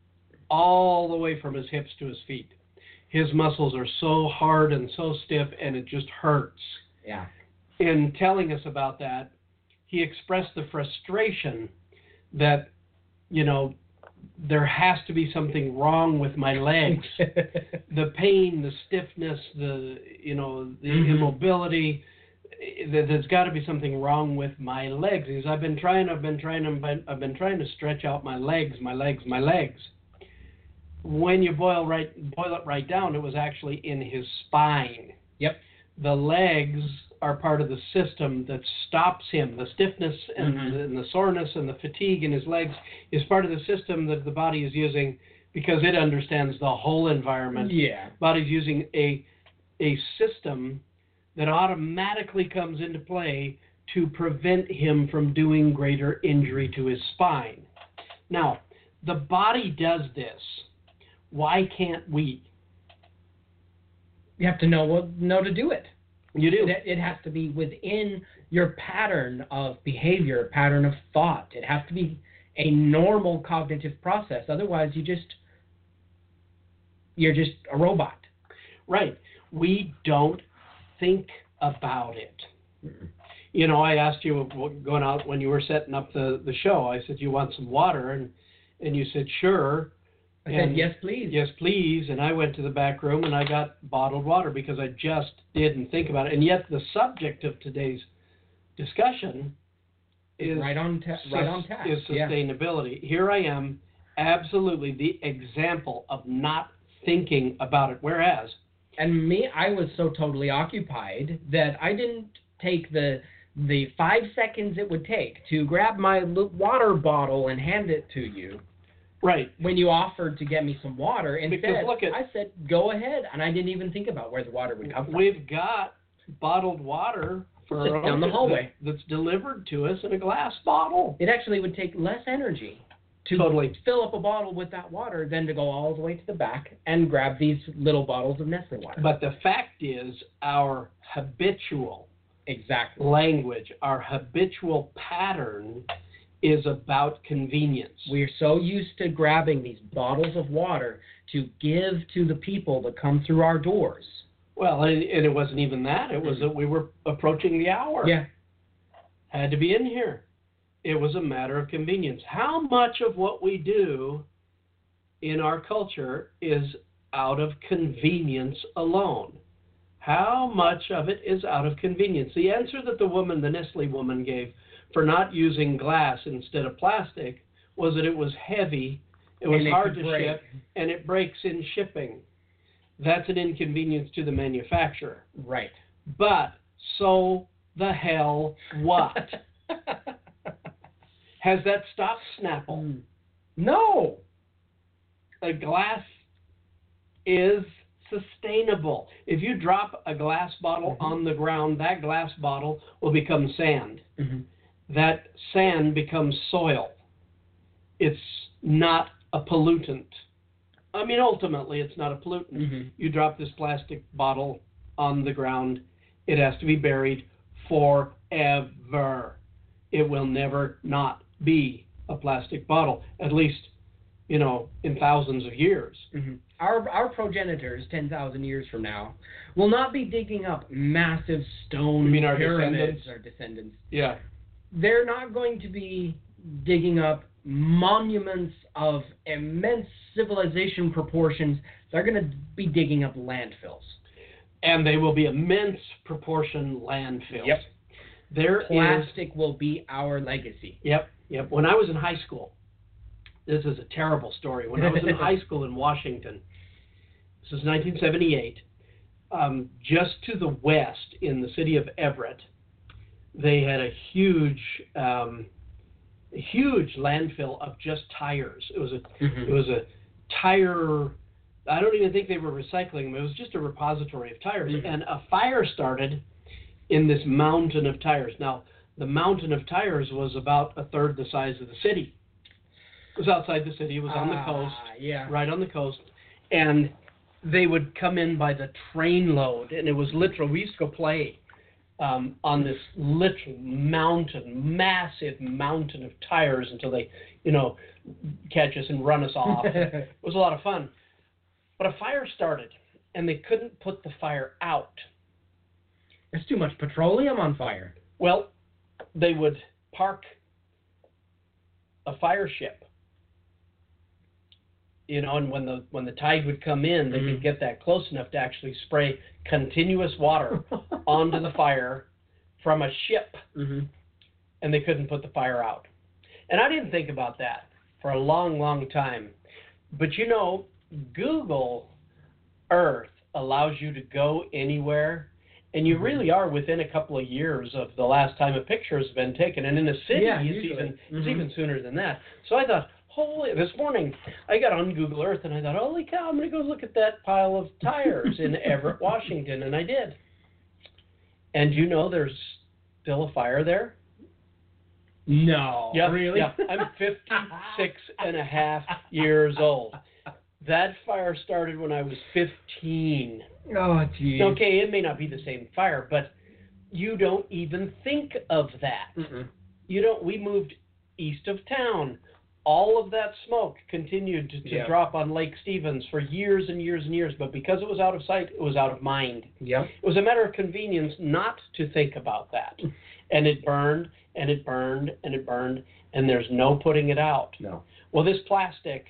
all the way from his hips to his feet. His muscles are so hard and so stiff, and it just hurts. Yeah. In telling us about that, he expressed the frustration that, you know, there has to be something wrong with my legs. The pain, the stiffness, the, you know, the mm-hmm. immobility, there's got to be something wrong with my legs. Because I've been trying, I've been trying, I've been trying to stretch out my legs, my legs, my legs. When you boil right, boil it right down, it was actually in his spine. Yep. The legs are part of the system that stops him. The stiffness and, mm-hmm. the, and the soreness and the fatigue in his legs is part of the system that the body is using because it understands the whole environment. Yeah. Body's using a a system that automatically comes into play to prevent him from doing greater injury to his spine. Now, the body does this. Why can't we? You have to know what know to do it. You do. It, it has to be within your pattern of behavior, pattern of thought. It has to be a normal cognitive process. Otherwise, you just you're just a robot. Right. We don't think about it. Mm-mm. You know, I asked you going out when you were setting up the, the show. I said, you want some water? And and you said, sure. I and said, yes, please. Yes, please. And I went to the back room and I got bottled water because I just didn't think about it. And yet the subject of today's discussion is right on, ta- right on task. Is sustainability. Yeah. Here I am, absolutely the example of not thinking about it. Whereas, and me, I was so totally occupied that I didn't take the the five seconds it would take to grab my water bottle and hand it to you. Right. When you offered to get me some water, instead, because look at, I said, go ahead, and I didn't even think about where the water would come from. We've got bottled water for down the hallway that, that's delivered to us in a glass bottle. It actually would take less energy to totally. fill up a bottle with that water than to go all the way to the back and grab these little bottles of Nestle water. But the fact is, our habitual exactly language, our habitual pattern is about convenience. We're so used to grabbing these bottles of water to give to the people that come through our doors. Well, and, and it wasn't even that. It was that we were approaching the hour. Yeah. Had to be in here. It was a matter of convenience. How much of what we do in our culture is out of convenience alone? How much of it is out of convenience? The answer that the woman, the Nestle woman, gave for not using glass instead of plastic was that it was heavy, it was And it hard could to break. ship, and it breaks in shipping. That's an inconvenience to the manufacturer. Right. But so the hell what? Has that stopped Snapple? No. A glass is sustainable. If you drop a glass bottle Mm-hmm. on the ground, that glass bottle will become sand. Mm-hmm. That sand becomes soil. It's not a pollutant. I mean, ultimately, it's not a pollutant. Mm-hmm. You drop this plastic bottle on the ground, it has to be buried forever. It will never not be a plastic bottle, at least, you know, in thousands of years. Mm-hmm. Our our progenitors, ten thousand years from now, will not be digging up massive stone You mean our pyramids. descendants? Our descendants. Yeah. They're not going to be digging up monuments of immense civilization proportions. They're going to be digging up landfills. And they will be immense proportion landfills. Yep. There is, Plastic will be our legacy. yep, yep. When I was in high school, this is a terrible story. When I was in high school in Washington, this is nineteen seventy-eight, um, just to the west in the city of Everett, they had a huge, um, a huge landfill of just tires. It was a, Mm-hmm. it was a tire. I don't even think they were recycling them. It was just a repository of tires, Mhm. and a fire started in this mountain of tires. Now, the mountain of tires was about a third the size of the city. It was outside the city. It was on the Ah, coast, yeah. right on the coast, and they would come in by the trainload, and it was literal. We used to go play um, on this literal mountain, massive mountain of tires until they, you know, catch us and run us off. It was a lot of fun. But a fire started, and they couldn't put the fire out. There's too much petroleum on fire. Well, they would park a fire ship, you know, and when the when the tide would come in, they Mhm. could get that close enough to actually spray continuous water onto the fire from a ship, Mm-hmm. and they couldn't put the fire out. And I didn't think about that for a long, long time. But you know, Google Earth allows you to go anywhere, and you really are within a couple of years of the last time a picture has been taken. And in a city, Yeah, it's usually. even it's Mhm. even sooner than that. So I thought, holy! This morning I got on Google Earth and I thought, holy cow! I'm going to go look at that pile of tires in Everett, Washington, and I did. And you know, there's still a fire there. No. Yeah, Really? Yeah, I'm fifty-six and a half years old. That fire started when I was fifteen. Oh, geez. Okay, it may not be the same fire, but you don't even think of that. Mm-mm. You don't. We moved east of town. All of that smoke continued to, to Yeah. drop on Lake Stevens for years and years and years, but because it was out of sight, it was out of mind. Yep. It was a matter of convenience not to think about that. And it burned, and it burned, and it burned, and there's no putting it out. No. Well, this plastic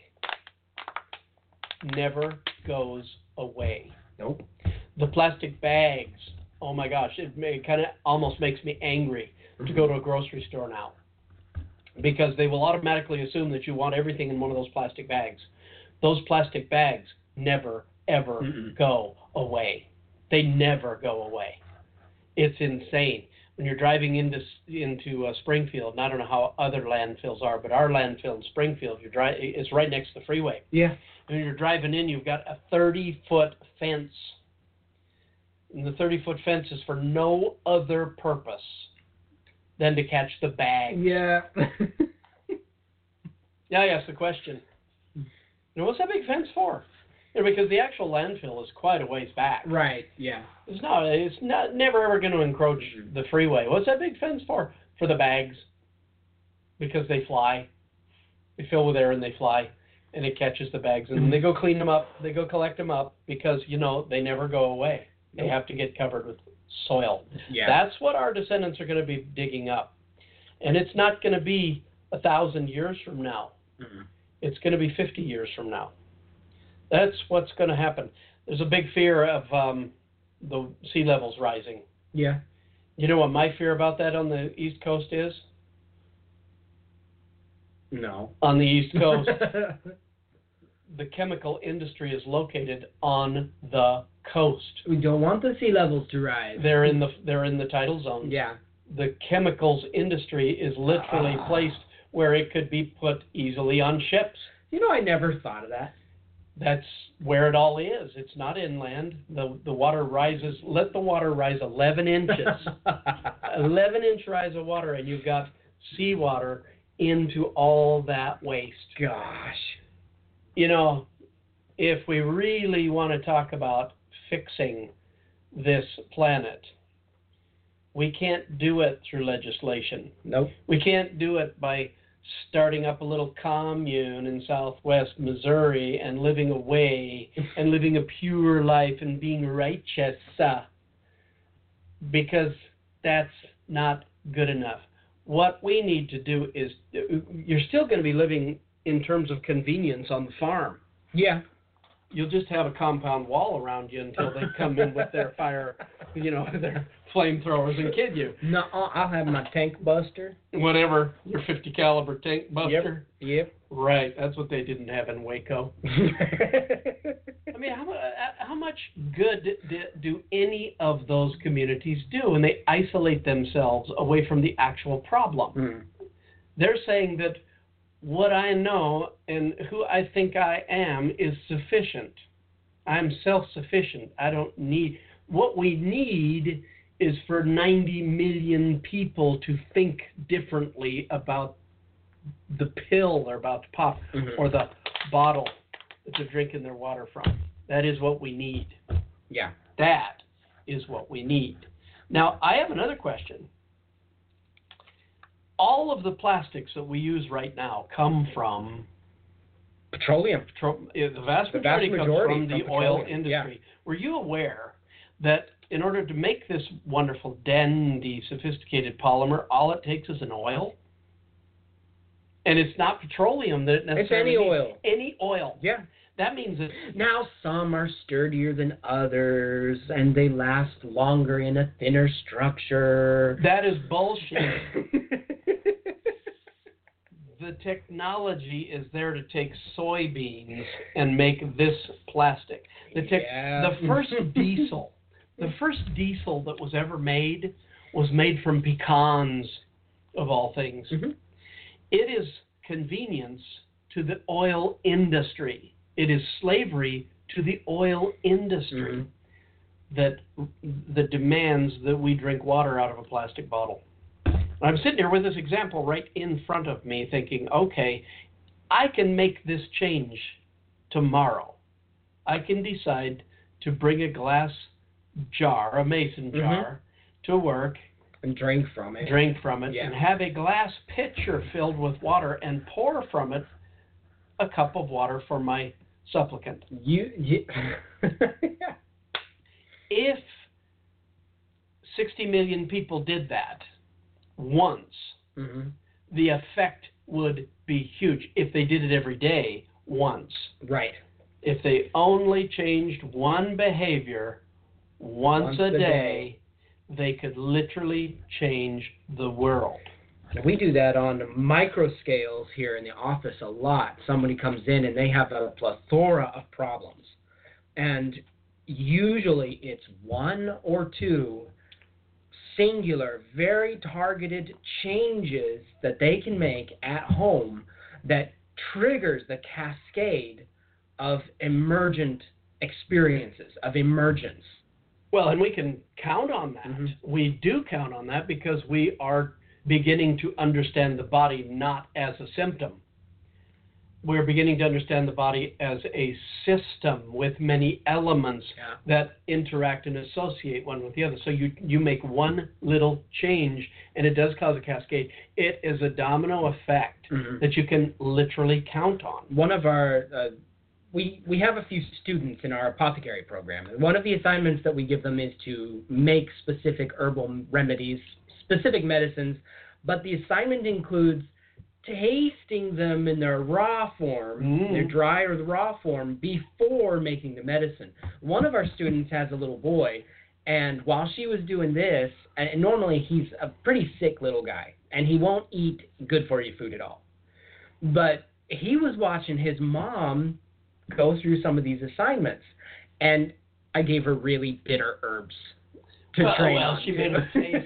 never goes away. Nope. The plastic bags, oh my gosh, it, it kind of almost makes me angry to go to a grocery store now, because they will automatically assume that you want everything in one of those plastic bags. Those plastic bags never, ever Mm-mm. go away. They never go away. It's insane. When you're driving into into uh, Springfield, and I don't know how other landfills are, but our landfill in Springfield, you're dri- it's right next to the freeway. Yeah. And when you're driving in, you've got a thirty-foot fence. And the thirty-foot fence is for no other purpose than to catch the bag. Yeah. Now I ask the question, now what's that big fence for? You know, because the actual landfill is quite a ways back. Right. Yeah. It's not. It's not. Never ever going to encroach the freeway. What's that big fence for? For the bags. Because they fly. They fill with air and they fly, and it catches the bags, and they go clean them up. They go collect them up because you know they never go away. They have to get covered with soil. Yeah. That's what our descendants are going to be digging up. And it's not going to be a thousand years from now. Mm-hmm. It's going to be fifty years from now. That's what's going to happen. There's a big fear of um, the sea levels rising. Yeah. You know what my fear about that on the East Coast is? No. On the East Coast, the chemical industry is located on the coast. We don't want the sea levels to rise. They're in the they're in the tidal zone. Yeah. The chemicals industry is literally Ah. placed where it could be put easily on ships. You know, I never thought of that. That's where it all is. It's not inland. The the water rises. Let the water rise eleven inches. eleven inch rise of water, and you've got seawater into all that waste. Gosh. You know, if we really want to talk about fixing this planet, we can't do it through legislation. Nope. We can't do it by starting up a little commune in southwest Missouri and living away and living a pure life and being righteous, uh, because that's not good enough. What we need to do is, you're still going to be living in terms of convenience on the farm. Yeah. You'll just have a compound wall around you until they come in with their fire, you know, their flamethrowers and kid you. No, I'll have my tank buster. Whatever, your fifty caliber tank buster. Yep. Yep. Right, that's what they didn't have in Waco. I mean, how, how much good do, do any of those communities do when they isolate themselves away from the actual problem? Mm. They're saying that what I know and who I think I am is sufficient. I'm self-sufficient. I don't need... What we need is for ninety million people to think differently about the pill they're about to pop, mm-hmm. or the bottle that they're drinking their water from. That is what we need. Yeah. That is what we need. Now, I have another question. All of the plastics that we use right now come from petroleum. Petro- the vast The majority, vast majority comes from the from oil petroleum, industry. yeah. Were you aware that in order to make this wonderful, dandy, sophisticated polymer, all it takes is an oil? And it's not petroleum that it necessarily It's any needs. oil. Any oil. Yeah. That means that Now, some are sturdier than others, and they last longer in a thinner structure. that is bullshit. The technology is there to take soybeans and make this plastic. The, tech, Yeah. the first diesel, the first diesel that was ever made was made from pecans, of all things. Mm-hmm. It is convenience to the oil industry. It is slavery to the oil industry Mm-hmm. that that demands that we drink water out of a plastic bottle. I'm sitting here with this example right in front of me thinking, okay, I can make this change tomorrow. I can decide to bring a glass jar, a mason jar, to work, And drink from it. drink from it, Yeah. and have a glass pitcher filled with water and pour from it a cup of water for my supplicant. You, you yeah. If sixty million people did that once, Mm-hmm. the effect would be huge. If they did it every day, once. Right. If they only changed one behavior once, Once a, a day, day. they could literally change the world. We do that on micro scales here in the office a lot. Somebody comes in and they have a plethora of problems. And usually it's one or two singular, very targeted changes that they can make at home that triggers the cascade of emergent experiences, of emergence. Well, and we can count on that. Mhm. We do count on that because we are beginning to understand the body not as a symptom. We're beginning to understand the body as a system with many elements Yeah. that interact and associate one with the other. So you you make one little change, and it does cause a cascade. It is a domino effect Mhm. that you can literally count on. One of our uh, we, we have a few students in our apothecary program. And one of the assignments that we give them is to make specific herbal remedies, specific medicines, but the assignment includes tasting them in their raw form, Mm. their dry or the raw form, before making the medicine. One of our students has a little boy, and while she was doing this, and normally he's a pretty sick little guy, and he won't eat good-for-you food at all. But he was watching his mom go through some of these assignments, and I gave her really bitter herbs to well, train well, on. she made a face.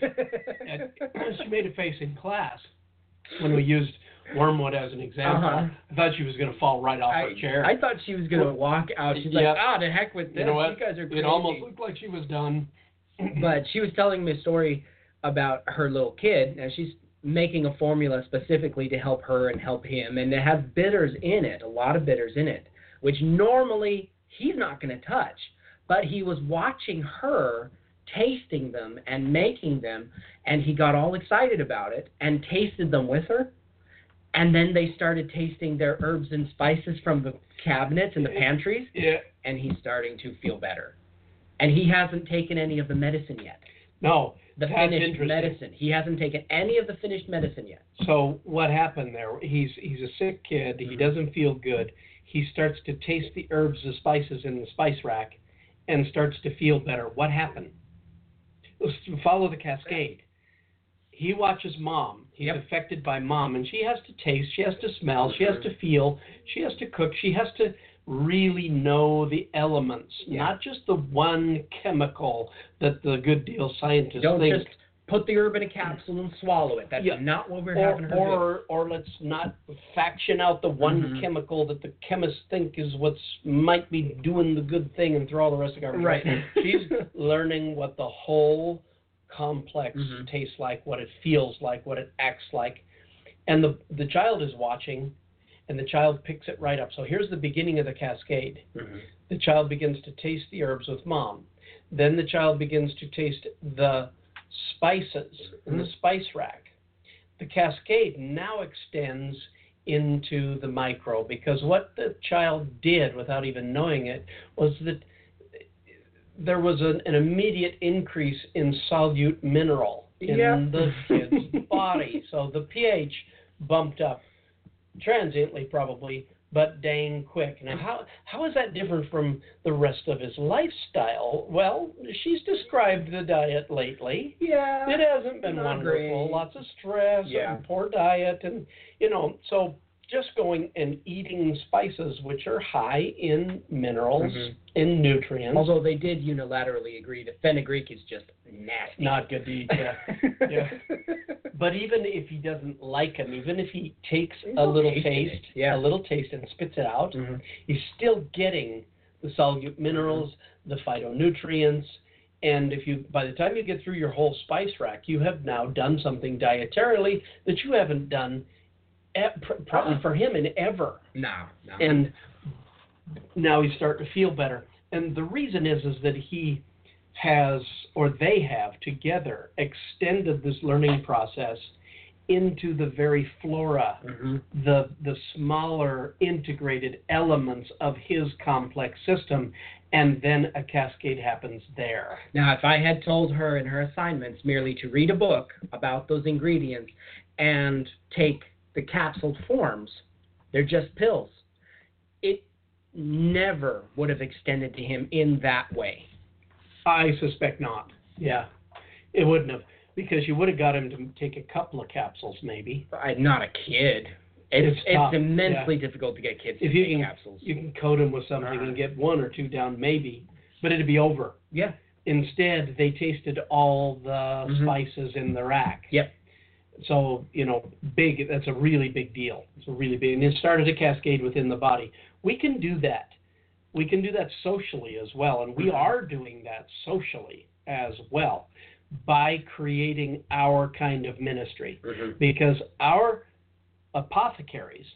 At, she made a face in class when we used wormwood as an example. Uh-huh. I thought she was going to fall right off I, her chair. I thought she was going to walk out. She's Yeah. like, ah, to heck with this. You know what? You guys are crazy. It almost looked like she was done. But she was telling me a story about her little kid. Now, she's making a formula specifically to help her and help him, and it has bitters in it, a lot of bitters in it, which normally he's not going to touch. But he was watching her tasting them and making them, and he got all excited about it and tasted them with her. And then they started tasting their herbs and spices from the cabinets and the pantries, Yeah. and he's starting to feel better. And he hasn't taken any of the medicine yet. No, The that's finished interesting. medicine. He hasn't taken any of the finished medicine yet. So what happened there? He's he's a sick kid. He doesn't feel good. He starts to taste the herbs, the spices in the spice rack, and starts to feel better. What happened? Let's follow the cascade. He watches mom. He's Yep. affected by mom, and she has to taste. She has to smell. She has to feel. She has to cook. She has to really know the elements, Yeah. not just the one chemical that the good deal scientists Don't think. just put the herb in a capsule and swallow it. That's Yeah. not what we're or, having her do. or, or let's not faction out the one Mhm. chemical that the chemists think is what's might be doing the good thing and throw all the rest of the garbage. Right. out. She's learning what the whole complex Mhm. tastes like, what it feels like, what it acts like, and the the child is watching, and the child picks it right up. So here's the beginning of the cascade. Mhm. The child begins to taste the herbs with mom. Then the child begins to taste the spices in the spice rack. The cascade now extends into the micro, because what the child did without even knowing it was that there was an, an immediate increase in solute mineral in Yeah. the kid's body. So the pH bumped up transiently probably, but dang quick. Now, how how is that different from the rest of his lifestyle? Well, she's described the diet lately. Yeah. It hasn't been Not wonderful. great. Lots of stress Yeah. and poor diet, and you know, so just going and eating spices which are high in minerals, Mhm. in nutrients. Although they did unilaterally agree that fenugreek is just nasty. Not good to eat, yeah. yeah. But even if he doesn't like them, even if he takes a He'll little taste taste, it, yeah. a little taste and spits it out, Mhm. he's still getting the solute minerals, the phytonutrients, and if you, by the time you get through your whole spice rack, you have now done something dietarily that you haven't done, e- pr- probably for him in ever. No, no. And now he's starting to feel better. And the reason is is that he has, or they have together, extended this learning process into the very flora, Mhm. the the smaller integrated elements of his complex system, and then a cascade happens there. Now, if I had told her in her assignments merely to read a book about those ingredients and take the capsuled forms, they're just pills, it never would have extended to him in that way. I suspect not. Yeah, it wouldn't have, because you would have got him to take a couple of capsules maybe. I'm not a kid. It's It's it's, tough, immensely difficult to get kids to If you take can, capsules. you can coat him with something and get one or two down maybe, but it'd be over. Yeah. Instead, they tasted all the Mhm. spices in the rack. Yep. So, you know, big, that's a really big deal. It's a really big, and it started a cascade within the body. We can do that. We can do that socially as well, and we Mhm. are doing that socially as well by creating our kind of ministry, Mhm. because our apothecaries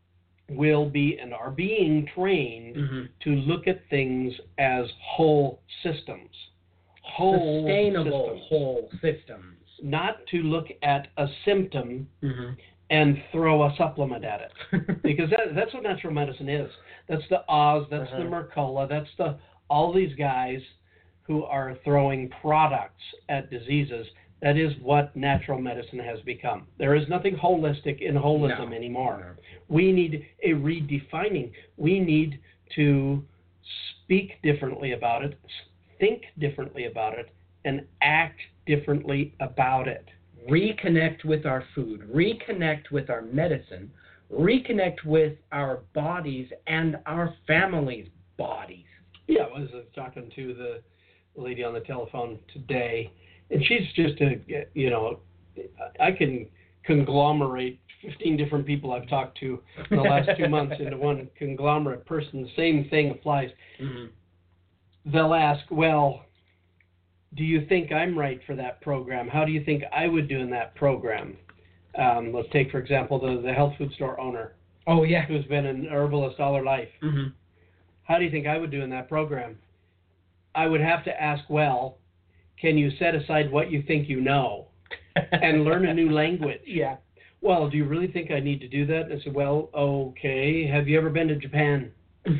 will be and are being trained Mhm. to look at things as whole systems. Whole Sustainable systems. whole systems. Not to look at a symptom Mhm. and throw a supplement at it. Because that, that's what natural medicine is. That's the Oz, that's uh-huh. the Mercola, that's the all these guys who are throwing products at diseases. That is what natural medicine has become. There is nothing holistic in holism no. anymore. No. We need a redefining. We need to speak differently about it, think differently about it, and act differently about it. Reconnect with our food, reconnect with our medicine, reconnect with our bodies and our families' bodies. Yeah, I was talking to the lady on the telephone today, and she's just a, you know, I can conglomerate fifteen different people I've talked to in the last two months into one conglomerate person. The same thing applies. Mm-hmm. They'll ask, well, do you think I'm right for that program? How do you think I would do in that program? Um, let's take, for example, the, the health food store owner. Oh, yeah. Who's been an herbalist all her life. Mm-hmm. How do you think I would do in that program? I would have to ask, well, can you set aside what you think you know and learn a new language? Yeah. Well, do you really think I need to do that? And I said, well, okay. Have you ever been to Japan?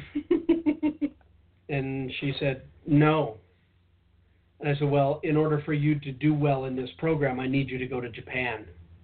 And she said, no. And I said, well, in order for you to do well in this program, I need you to go to Japan.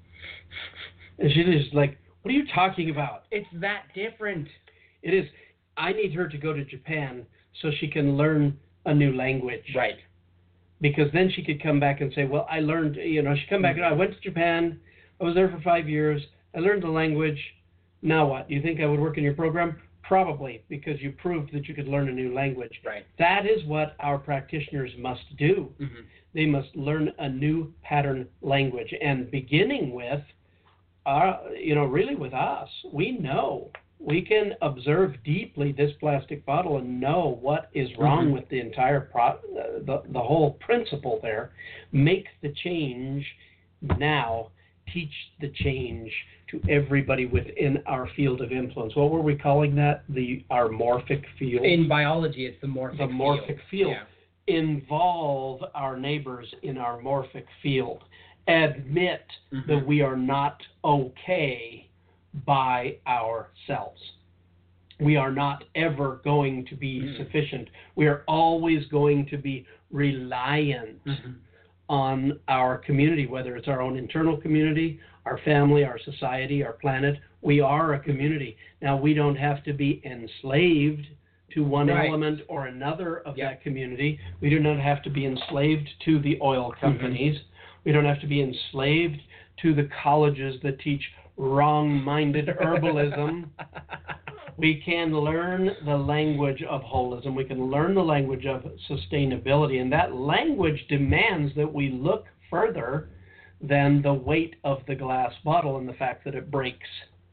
And she was like, what are you talking about? It's that different. It is. I need her to go to Japan so she can learn a new language. Right. Because then she could come back and say, well, I learned, you know, she come back and I went to Japan. I was there for five years. I learned the language. Now what? Do you think I would work in your program? Probably, because you proved that you could learn a new language. Right. That is what our practitioners must do. Mm-hmm. They must learn a new pattern language. And beginning with, our, you know, really with us, we know. We can observe deeply this plastic bottle and know what is wrong mm-hmm. with the entire, pro- the, the whole principle there. Make the change now. Teach the change to everybody within our field of influence. What were we calling that? The our morphic field? In biology, it's the morphic field. The morphic field. field. Yeah. Involve our neighbors in our morphic field. Admit mm-hmm. that we are not okay by ourselves. We are not ever going to be mm-hmm. sufficient. We are always going to be reliant mm-hmm. on our community, whether it's our own internal community, our family, our society, our planet. We are a community. Now, we don't have to be enslaved to one right. element or another of yep. that community. We do not have to be enslaved to the oil companies. Mm-hmm. We don't have to be enslaved to the colleges that teach wrong-minded herbalism. We can learn the language of holism. We can learn the language of sustainability. And that language demands that we look further than the weight of the glass bottle and the fact that it breaks.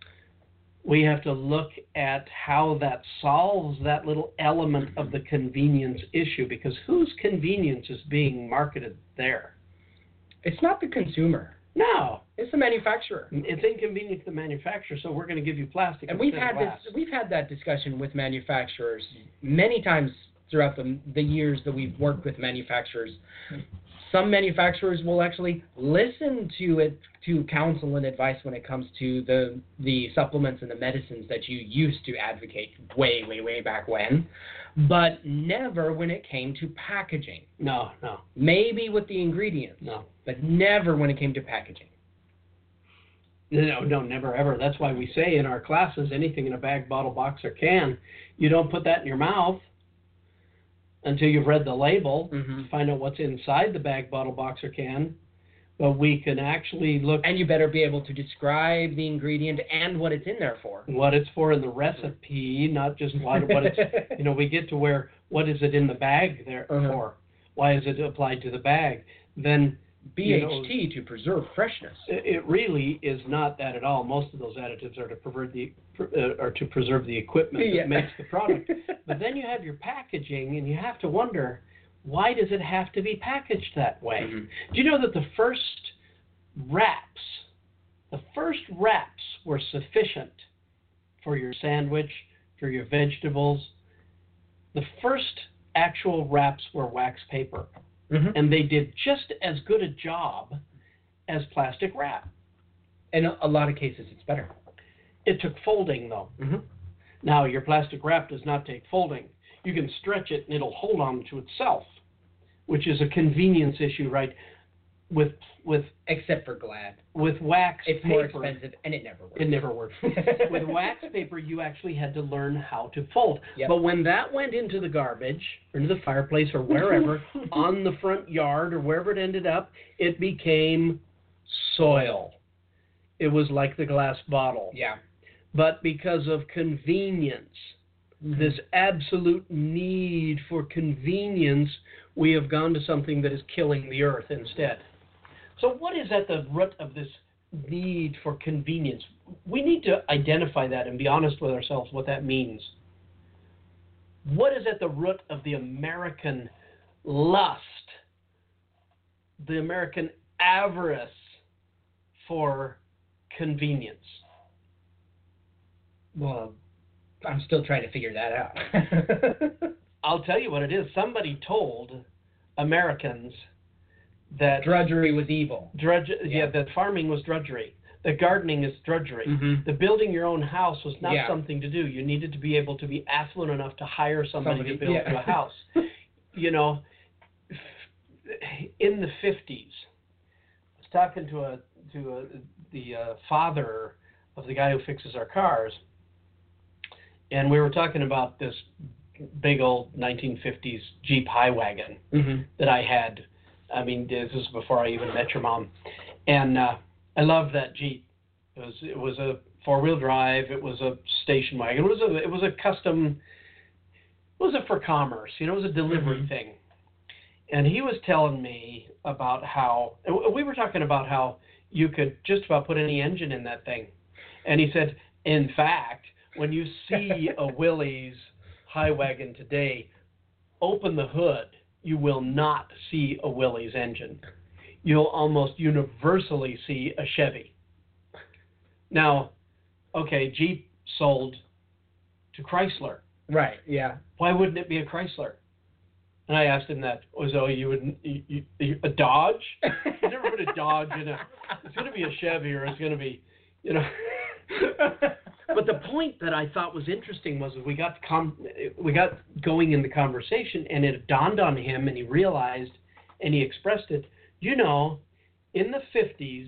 We have to look at how that solves that little element of the convenience issue, because whose convenience is being marketed there? It's not the consumer. No, it's the manufacturer. It's inconvenient to the manufacturer, so we're going to give you plastic. And we've had glass. this. We've had that discussion with manufacturers many times throughout the the years that we've worked with manufacturers. Some manufacturers will actually listen to it, to counsel and advice when it comes to the the supplements and the medicines that you used to advocate way, way, way back when, but never when it came to packaging. No, no. Maybe with the ingredients. No. But never when it came to packaging. No, no, never, ever. That's why we say in our classes, anything in a bag, bottle, box, or can, you don't put that in your mouth until you've read the label mm-hmm. to find out what's inside the bag, bottle, box, or can. But we can actually look... And you better be able to describe the ingredient and what it's in there for. What it's for in the recipe, not just what, what it's... You know, we get to where, what is it in the bag there uh-huh. for? Why is it applied to the bag? Then... B H T, you know, to preserve freshness. It really is not that at all. Most of those additives are to preserve the uh, are to preserve the equipment that yeah. makes the product. But then you have your packaging, and you have to wonder, why does it have to be packaged that way? Mm-hmm. Do you know that the first wraps, the first wraps were sufficient for your sandwich, for your vegetables? The first actual wraps were wax paper. Mm-hmm. And they did just as good a job as plastic wrap. In a, a lot of cases, it's better. It took folding, though. Mm-hmm. Now, your plastic wrap does not take folding. You can stretch it, and it'll hold on to itself, which is a convenience issue, right? With with Except for Glad. with wax It's paper, more expensive, and it never works. it never worked. With wax paper, you actually had to learn how to fold. Yep. But when that went into the garbage, or into the fireplace, or wherever, on the front yard, or wherever it ended up, it became soil. It was like the glass bottle. Yeah. But because of convenience, this absolute need for convenience, we have gone to something that is killing the earth instead. So what is at the root of this need for convenience? We need to identify that and be honest with ourselves what that means. What is at the root of the American lust, the American avarice for convenience? Well, I'm still trying to figure that out. I'll tell you what it is. Somebody told Americans that drudgery was evil. Drudge, yeah. Yeah. that farming was drudgery. That gardening is drudgery. Mhm. The building your own house was not Yeah. something to do. You needed to be able to be affluent enough to hire somebody, Somebody, to build yeah. you a house. You know, in the fifties, I was talking to a to a, the uh, father of the guy who fixes our cars, and we were talking about this big old nineteen fifties Jeep high wagon Mm-hmm. that I had. I mean, this is before I even met your mom, and uh, I loved that Jeep. It was it was a four-wheel drive. It was a station wagon. It was a it was a custom. It was a for commerce. You know, it was a delivery Mhm. thing. And he was telling me about how we were talking about how you could just about put any engine in that thing. And he said, in fact, when you see a Willys high wagon today, open the hood, you will not see a Willys engine. You'll almost universally see a Chevy. Now, okay, Jeep sold to Chrysler. Right, yeah. Why wouldn't it be a Chrysler? And I asked him that. Was oh, you would you, you, a Dodge? You never put a Dodge in a. It's going to be a Chevy, or it's going to be, you know. But the point that I thought was interesting was we got com- we got going in the conversation, and it dawned on him, and he realized, and he expressed it. You know, in the fifties,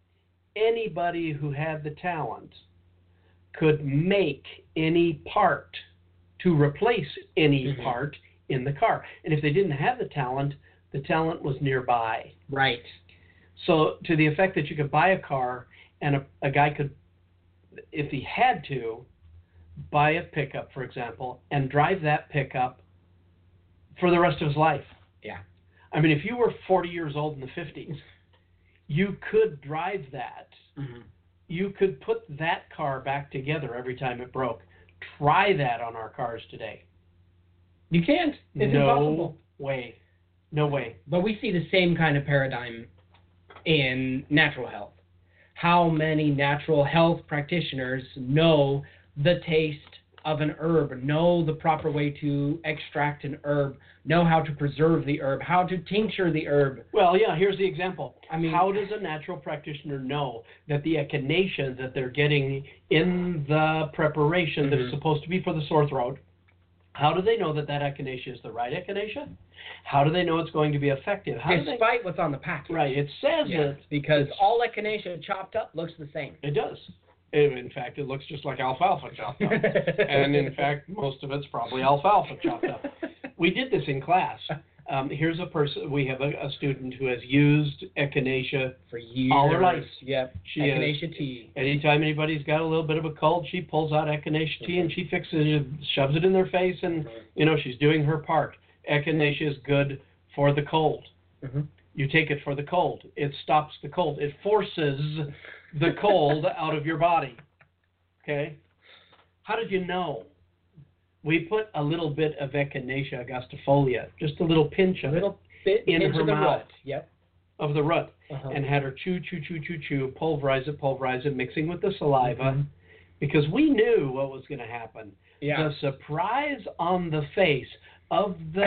anybody who had the talent could make any part to replace any Mhm. part in the car. And if they didn't have the talent, the talent was nearby. Right. So to the effect that you could buy a car and a, a guy could, if he had to, buy a pickup, for example, and drive that pickup for the rest of his life. Yeah. I mean, if you were forty years old in the fifties, you could drive that. Mm-hmm. You could put that car back together every time it broke. Try that on our cars today. You can't. It's no impossible. way. No way. But we see the same kind of paradigm in natural health. How many natural health practitioners know the taste of an herb, know the proper way to extract an herb, know how to preserve the herb, how to tincture the herb? Well, yeah, here's the example. I mean, how does a natural practitioner know that the echinacea that they're getting in the preparation that is Mhm. supposed to be for the sore throat, how do they know that that echinacea is the right echinacea? How do they know it's going to be effective? How do they... Despite what's on the package. Right, it says Yeah, it. because all echinacea chopped up looks the same. It does. In fact, it looks just like alfalfa chopped up. And in fact, most of it's probably alfalfa chopped up. We did this in class. Um, here's a person, we have a, a student who has used echinacea For years. all her life. Yep. She echinacea is, tea. Anytime anybody's got a little bit of a cold, she pulls out echinacea tea and she fixes it, shoves it in their face, and, you know, she's doing her part. Echinacea is good for the cold. Mm-hmm. You take it for the cold. It stops the cold. It forces the cold out of your body. Okay? How did you know? We put a little bit of Echinacea augustifolia, just a little pinch A of little bit in into her the mouth. root. Yep. it, of the root, Uh-huh. and had her chew, chew, chew, chew, chew, pulverize it, pulverize it, mixing with the saliva, Mhm. because we knew what was going to happen. Yeah. The surprise on the face of the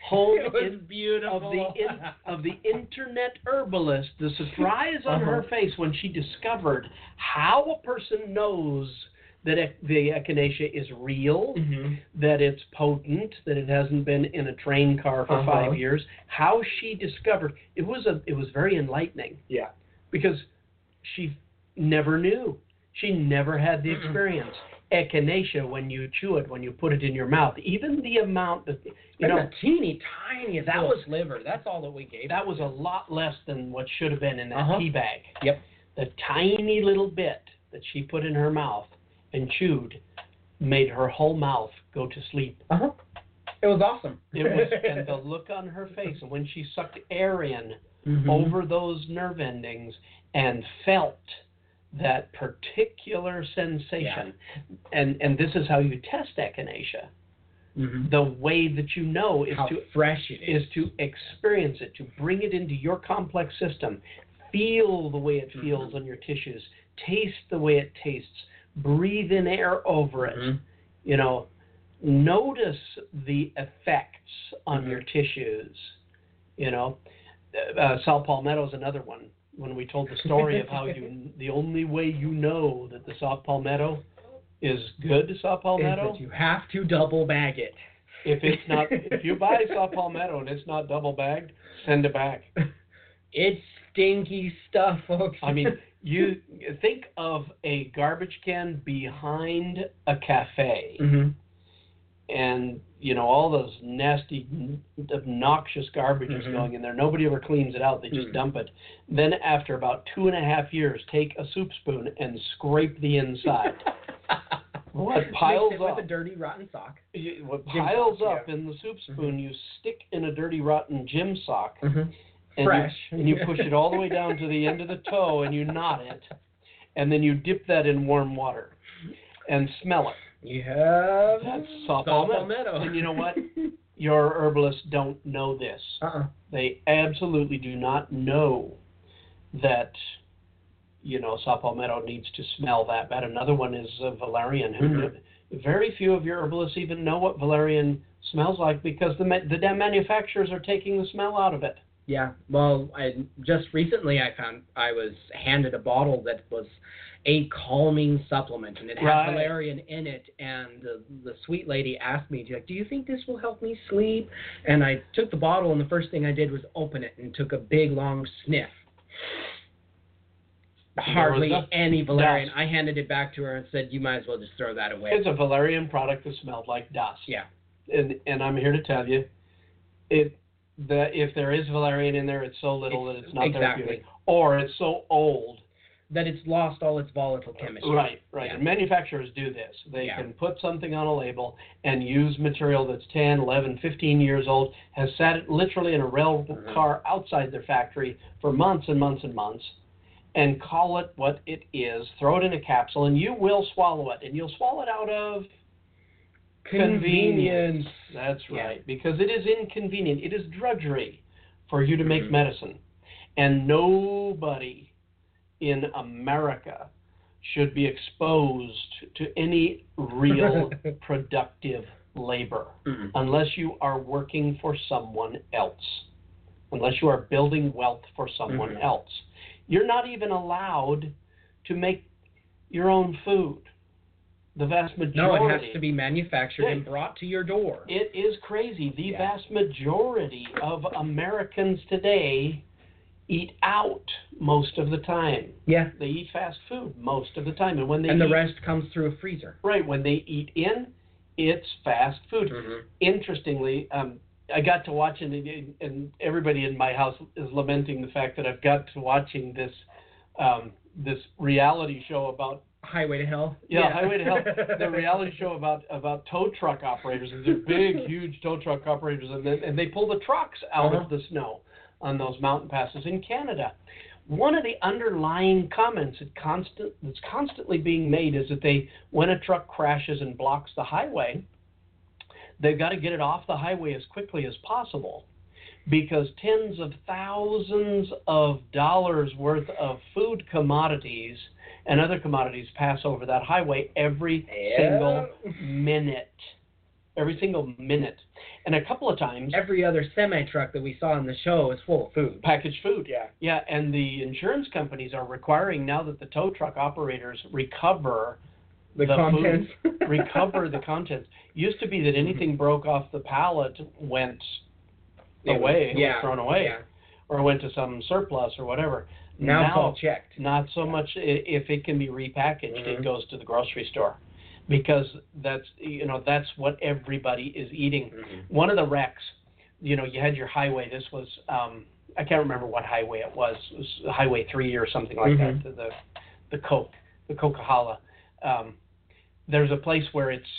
home It was in, beautiful. of the in, of the internet herbalist, the surprise on Uh-huh. her face when she discovered how a person knows that ec- the echinacea is real, hmm that it's potent, that it hasn't been in a train car for Uh-huh. five years. How she discovered it was a it was very enlightening Yeah. because she never knew. She never had the Mm-mm. experience. Echinacea, when you chew it, when you put it in your mouth, even the amount that you It's know a teeny tiny that that was- was sliver. That's all that we gave. that was a lot less than what should have been in that Uh-huh. tea bag. Yep. The tiny little bit that she put in her mouth and chewed made her whole mouth go to sleep. Uh huh. It was awesome. It was, and the look on her face, and when she sucked air in Mhm. over those nerve endings and felt that particular sensation, and and this is how you test echinacea. Mhm. The way that you know is How to fresh it is. is to experience it, to bring it into your complex system, feel the way it feels on your tissues, taste the way it tastes, breathe in air over it. Mhm. You know, notice the effects on Mhm. your tissues. You know, uh, Sal Palmetto is another one. When we told the story of how you, the only way you know that the saw palmetto is good saw Is palmetto, that you have to double bag it. if it's not, if you buy saw palmetto and it's not double bagged, send it back. It's stinky stuff, folks. I mean, you think of a garbage can behind a cafe, Mhm. and you know all those nasty, obnoxious garbage is Mhm. going in there. Nobody ever cleans it out; they just Mhm. dump it. Then, after about two and a half years, take a soup spoon and scrape the inside. What piles Mix it up? with a dirty rotten sock. You- What Gym piles sock, up yeah. in the soup spoon, you stick in a dirty, rotten gym sock, Mhm. and you, Fresh. and you push it all the way down to the end of the toe, and you knot it, and then you dip that in warm water, and smell it. You have That's saw saw palmetto. And you know what? Your herbalists don't know this. Uh-uh. They absolutely do not know that, you know, saw palmetto needs to smell that bad. Another one is uh, valerian. Who Mhm. knew? Very few of your herbalists even know what valerian smells like because the ma- the damn manufacturers are taking the smell out of it. Yeah. Well, I just recently I found I was handed a bottle that was a calming supplement, and it had Right. valerian in it. And the, the sweet lady asked me, like, "Do you think this will help me sleep?" And I took the bottle, and the first thing I did was open it and took a big long sniff. Hardly There was no- any valerian. Dust. I handed it back to her and said, "You might as well just throw that away." It's a valerian product that smelled like dust. Yeah. And and I'm here to tell you, it that if there is valerian in there, it's so little that it's not Exactly. therapeutic, or it's so old. That it's lost all its volatile chemistry. Right, right. Yeah. And manufacturers do this. They Yeah. can put something on a label and use material that's ten, eleven, fifteen years old, has sat literally in a rail Mhm. car outside their factory for months and months and months, and call it what it is, throw it in a capsule, and you will swallow it. And you'll swallow it out of Convenience. That's Yeah. right, because it is inconvenient. It is drudgery for you to make Mhm. medicine. And nobody in America should be exposed to any real productive labor Mm-mm. unless you are working for someone else, unless you are building wealth for someone Mhm. else. You're not even allowed to make your own food. The vast majority. No, it has to be manufactured Yeah. and brought to your door. It is crazy. The Yeah. vast majority of Americans today eat out most of the time. Yeah. They eat fast food most of the time, and when they And the eat, rest comes through a freezer. right when they eat in, it's fast food. Mm-hmm. Interestingly, um, I got to watching it, and everybody in my house is lamenting the fact that I've got to watching this um, this reality show about. Highway to Hell. Yeah, Highway to Hell. The reality show about about tow truck operators, and they're big, huge tow truck operators, and they, and they pull the trucks out Uh-huh. of the snow on those mountain passes in Canada. One of the underlying comments that constant that's constantly being made is that they, when a truck crashes and blocks the highway, they've got to get it off the highway as quickly as possible, because tens of thousands of dollars worth of food commodities and other commodities pass over that highway every Yeah. single minute. every single minute. And a couple of times, Every other semi-truck that we saw on the show is full of food. packaged food. Yeah. Yeah, and the insurance companies are requiring now that the tow truck operators recover The, the contents. food, recover the contents. Used to be that anything broke off the pallet went It was- away, yeah, was thrown away, yeah. or went to some surplus or whatever. Now, it's all checked. Not so much i- if it can be repackaged, Mhm. it goes to the grocery store, because that's you know that's what everybody is eating. Mhm. One of the wrecks, you know, you had your highway. This was um, I can't remember what highway it was. It was Highway three or something like Mhm. that. The the Coke, the Coca-Cola. Um, there's a place where it's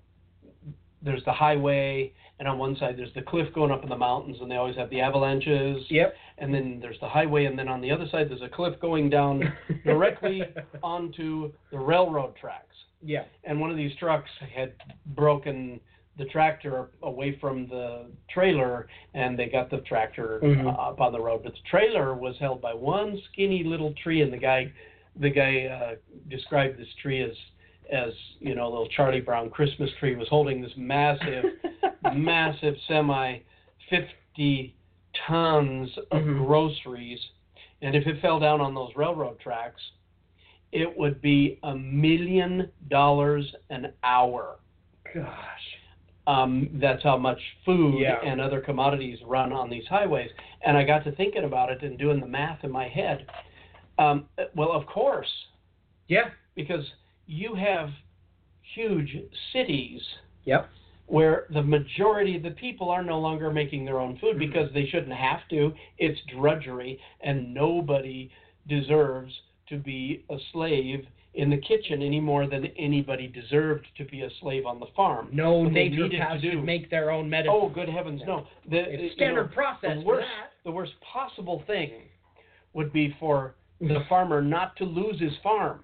there's the highway, and on one side there's the cliff going up in the mountains, and they always have the avalanches. Yep. And then there's the highway, and then on the other side there's a cliff going down directly onto the railroad tracks. Yeah. And one of these trucks had broken the tractor away from the trailer, and they got the tractor Mhm. uh, up on the road. But the trailer was held by one skinny little tree, and the guy, the guy uh, described this tree as, as you know, a little Charlie Brown Christmas tree. Was holding this massive, massive semi, fifty tons of Mhm. groceries, and if it fell down on those railroad tracks, it would be a million dollars an hour. Gosh. Um, that's how much food Yeah. and other commodities run on these highways. And I got to thinking about it and doing the math in my head. Um, well, of course, Yeah. because you have huge cities Yep. where the majority of the people are no longer making their own food because they shouldn't have to. It's drudgery, and nobody deserves to be a slave in the kitchen any more than anybody deserved to be a slave on the farm. No What they nature needed paths to do- should make their own medicine. Oh, good heavens, no. The, It's you standard know, process the for worst, that. the worst possible thing would be for the farmer not to lose his farm,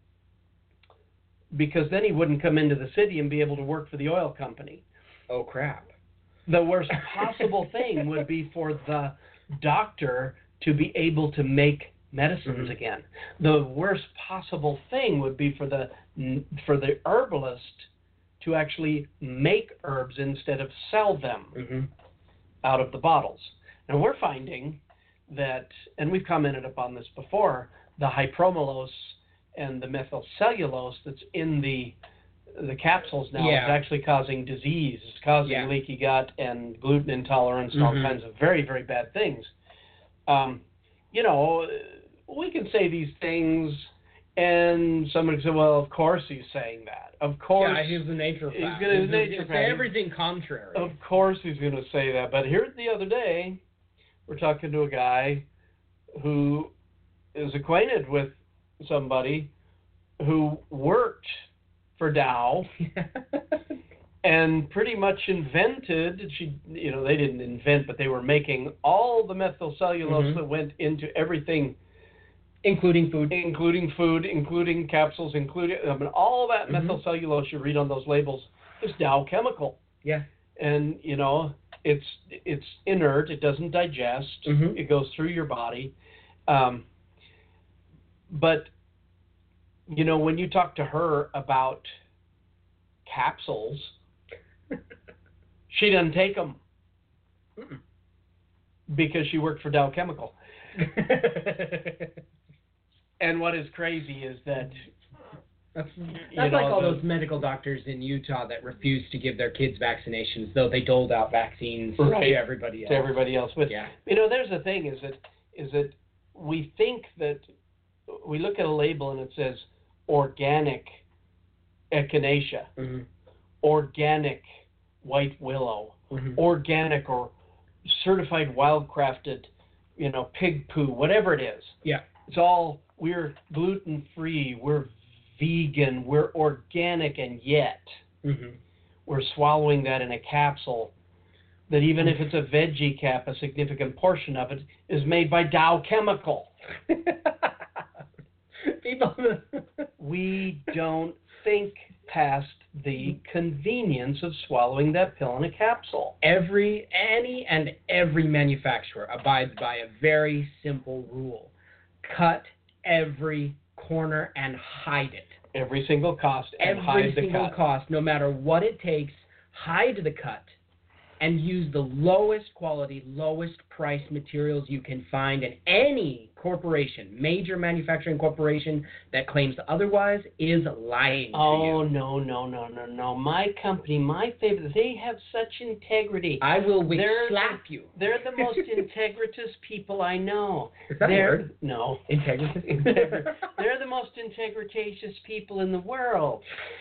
because then he wouldn't come into the city and be able to work for the oil company. Oh, crap. The worst possible thing would be for the doctor to be able to make medicines Mhm. again. The worst possible thing would be for the for the herbalist to actually make herbs instead of sell them Mm-hmm. out of the bottles. Now we're finding that, and we've commented upon this before, the hypromolose and the methylcellulose that's in the the capsules now Yeah. is actually causing disease. It's causing Yeah. leaky gut and gluten intolerance and all Mhm. kinds of very, very bad things. Um, you know, we can say these things, and somebody can say, well, of course he's saying that. Of course. Yeah, he's a naturopath. he's gonna- He's naturopath. gonna say everything contrary. Of course he's going to say that. But here the other day, we're talking to a guy who is acquainted with somebody who worked for Dow and pretty much invented, she, you know, they didn't invent, but they were making all the methylcellulose Mhm. that went into everything, Including food. including food, including capsules, including, I mean, all that Mhm. methylcellulose you read on those labels is Dow Chemical. Yeah. And you know it's it's inert, it doesn't digest, Mhm. it goes through your body, um, but you know when you talk to her about capsules, she doesn't take them Mm-mm. because she worked for Dow Chemical. And what is crazy is that That's, you that's know, like all the- those medical doctors in Utah that refuse to give their kids vaccinations, though they doled out vaccines Right. to everybody else. to everybody else. But Yeah. you know, there's the thing is that is that we think that we look at a label and it says organic echinacea, Mm-hmm. organic white willow, Mm-hmm. organic or certified wildcrafted, you know, pig poo, whatever it is. Yeah. It's all, we're gluten free, we're vegan, we're organic, and yet Mm-hmm. we're swallowing that in a capsule that even if it's a veggie cap, a significant portion of it is made by Dow Chemical. People. We don't think past the convenience of swallowing that pill in a capsule. Every, any, and every manufacturer abides by a very simple rule: cut every corner and hide it. Every single cost and Every hide the single cut. cost, no matter what it takes hide the cut, and use the lowest quality, lowest price materials you can find. And any corporation, major manufacturing corporation that claims otherwise is lying Oh, to you. no, no, no, no, no. My company, my favorite, they have such integrity. I will wi- They're slap the, you. They're the most integritous people I know. Is that a they're, word? No. Integrity? Integri- They're the most integritatious people in the world.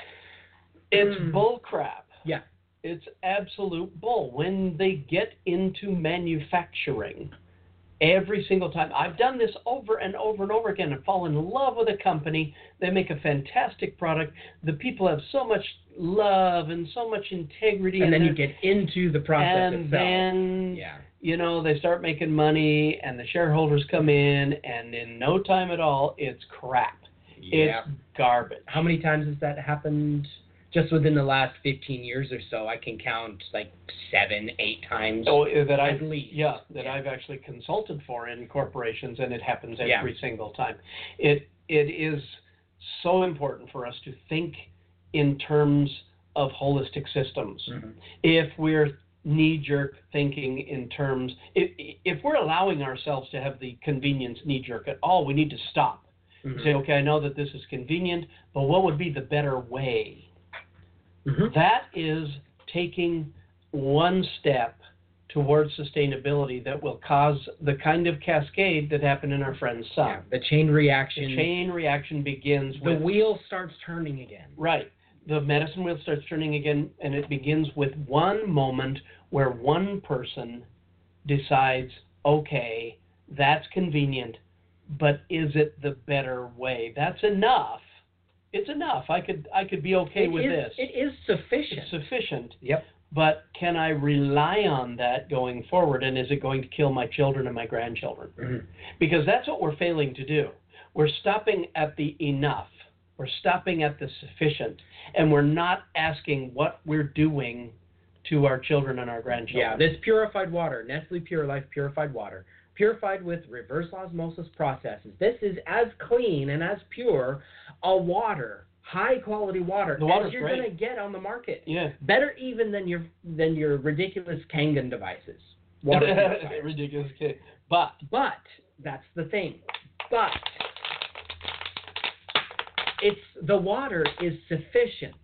It's Mm. bull crap. Yeah. It's absolute bull. When they get into manufacturing, every single time, I've done this over and over and over again and fall in love with a company. They make a fantastic product. The people have so much love and so much integrity. And then you they're- get into the process and itself. then, Yeah. you know, they start making money and the shareholders come in, and in no time at all, it's crap. Yeah. It's garbage. How many times has that happened? Just within the last fifteen years or so, I can count like seven, eight times. Oh, uh, that I've At least. yeah, that Yeah. I've actually consulted for in corporations, and it happens every Yeah. single time. It it is so important for us to think in terms of holistic systems. Mm-hmm. If we're knee-jerk thinking in terms, if if we're allowing ourselves to have the convenience knee-jerk at all, we need to stop. Mm-hmm. Say, okay, I know that this is convenient, but what would be the better way? Mm-hmm. That is taking one step towards sustainability that will cause the kind of cascade that happened in our friend's son. Yeah, the chain reaction. The chain reaction begins the with wheel starts turning again. right. The medicine wheel starts turning again, and it begins with one moment where one person decides, okay, that's convenient, but is it the better way? That's enough. It's enough. I could I could be okay It with is- this. It is sufficient. It's sufficient. Yep. But can I rely on that going forward, and is it going to kill my children and my grandchildren? Mm-hmm. Because that's what we're failing to do. We're stopping at the enough. We're stopping at the sufficient, and we're not asking what we're doing to our children and our grandchildren. Yeah, this purified water, Nestle Pure Life purified water, purified with reverse osmosis processes. This is as clean and as pure a water, high quality water, The water's as you're great. going to get on the market. Yeah. Better even than your than your ridiculous Kangen devices. Water purifiers. Ridiculous kid. But But that's the thing. But it's the water is sufficient.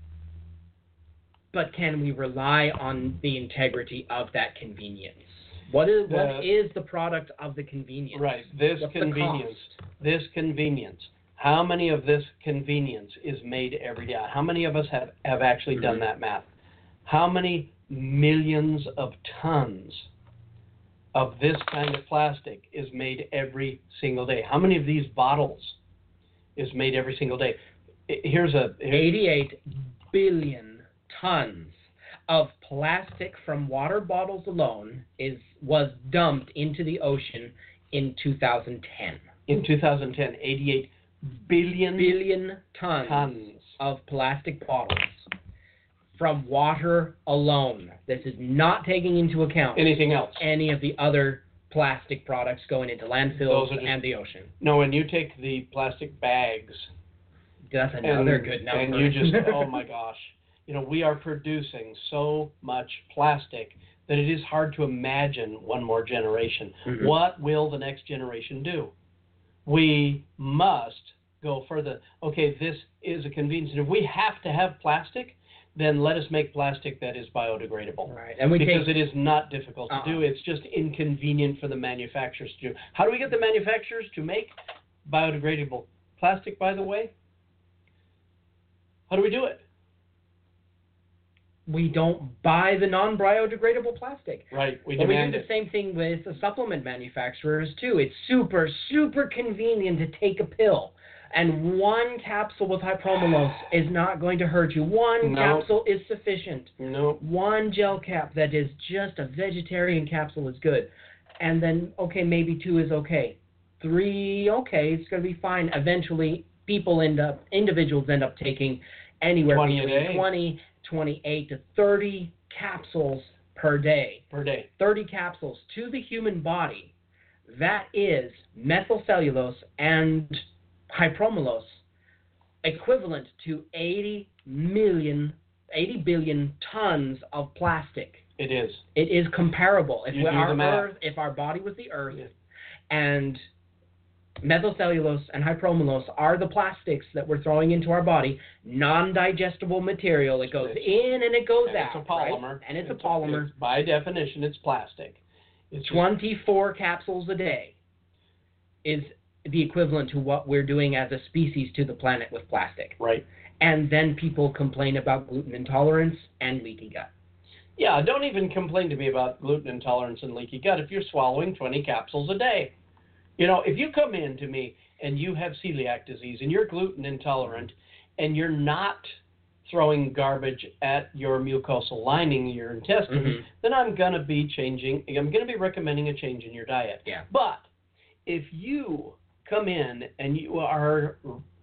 But can we rely on the integrity of that convenience? What is The- what is the product of the convenience? right, this What's the convenience, cost? this convenience. How many of this convenience is made every day? How many of us have, have actually done Mhm. that math? How many millions of tons of this kind of plastic is made every single day? How many of these bottles is made every single day? I- Here's a here's, eighty-eight billion tons of plastic from water bottles alone is was dumped into the ocean in two thousand ten. in two thousand ten, eighty-eight billion Billion tons, tons. of plastic bottles from water alone. This is not taking into account Anything else? any of the other plastic products going into landfills Those are just- and the ocean. No, when you take the plastic bags That's another and, good number. and you just, oh my gosh, you know, we are producing so much plastic that it is hard to imagine one more generation. Mhm. What will the next generation do? We must go further. Okay, this is a convenience. And if we have to have plastic, then let us make plastic that is biodegradable. Right, and we Because take it is not difficult to Uh-uh. do. It's just inconvenient for the manufacturers to do. How do we get the manufacturers to make biodegradable plastic, by the way? How do we do it? we don't buy the non-biodegradable plastic. Right, we But we demand do the it. same thing with the supplement manufacturers too. It's super, super convenient to take a pill. And one capsule with hypromolose is not going to hurt you. One No. capsule is sufficient. No, One gel cap that is just a vegetarian capsule is good. And then, okay, maybe two is okay. Three, okay, it's going to be fine. Eventually, people end up, individuals end up taking anywhere twenty a between day. twenty, twenty-eight to thirty capsules per day. per day. thirty capsules to the human body. That is methylcellulose and hypromolose, equivalent to eighty million eighty billion tons of plastic. It is. It is comparable. If You we- do our the math. Earth, if our body was the Earth, Yeah. and methylcellulose and hypromulose are the plastics that we're throwing into our body, non-digestible material. It goes It's- in and it goes And out. it's a polymer. Right? And it's, It's a polymer. it's- by definition, it's plastic. It's just- twenty-four capsules a day is the equivalent to what we're doing as a species to the planet with plastic. right. And then people complain about gluten intolerance and leaky gut. Yeah, don't even complain to me about gluten intolerance and leaky gut if you're swallowing twenty capsules a day. You know, if you come in to me and you have celiac disease and you're gluten intolerant and you're not throwing garbage at your mucosal lining, your intestines, Mhm. then I'm going to be changing, I'm going to be recommending a change in your diet. Yeah. But if you come in and you are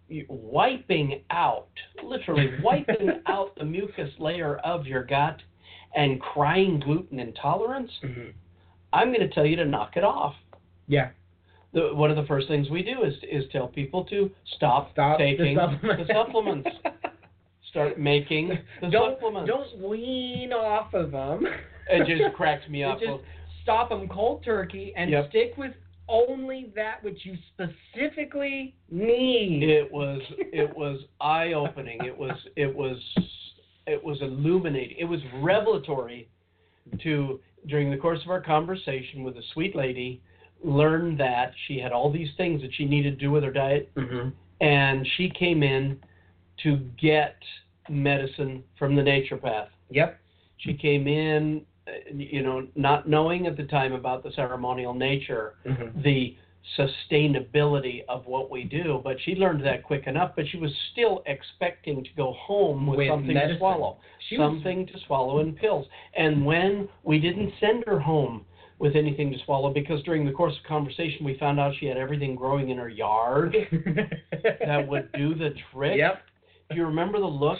wiping out, literally wiping out the mucus layer of your gut and crying gluten intolerance, Mm-hmm. I'm going to tell you to knock it off. Yeah. The, one of the first things we do is is tell people to stop, Stop taking the supplements. the supplements. Start making the don't, supplements. Don't wean off of them. It just cracks me up. Just stop them cold turkey and Yep. stick with only that which you specifically need. It was it was eye opening. It was it was it was illuminating. It was revelatory to, during the course of our conversation with a sweet lady, learn that she had all these things that she needed to do with her diet, Mm-hmm. and she came in to get medicine from the naturopath. Yep. She came in, uh, you know, not knowing at the time about the ceremonial nature, Mm-hmm. the sustainability of what we do, but she learned that quick enough, but she was still expecting to go home with, With something medicine. to swallow, She was- something to swallow in pills. And when we didn't send her home with anything to swallow, because during the course of conversation we found out she had everything growing in her yard that would do the trick. Yep. Do you remember the look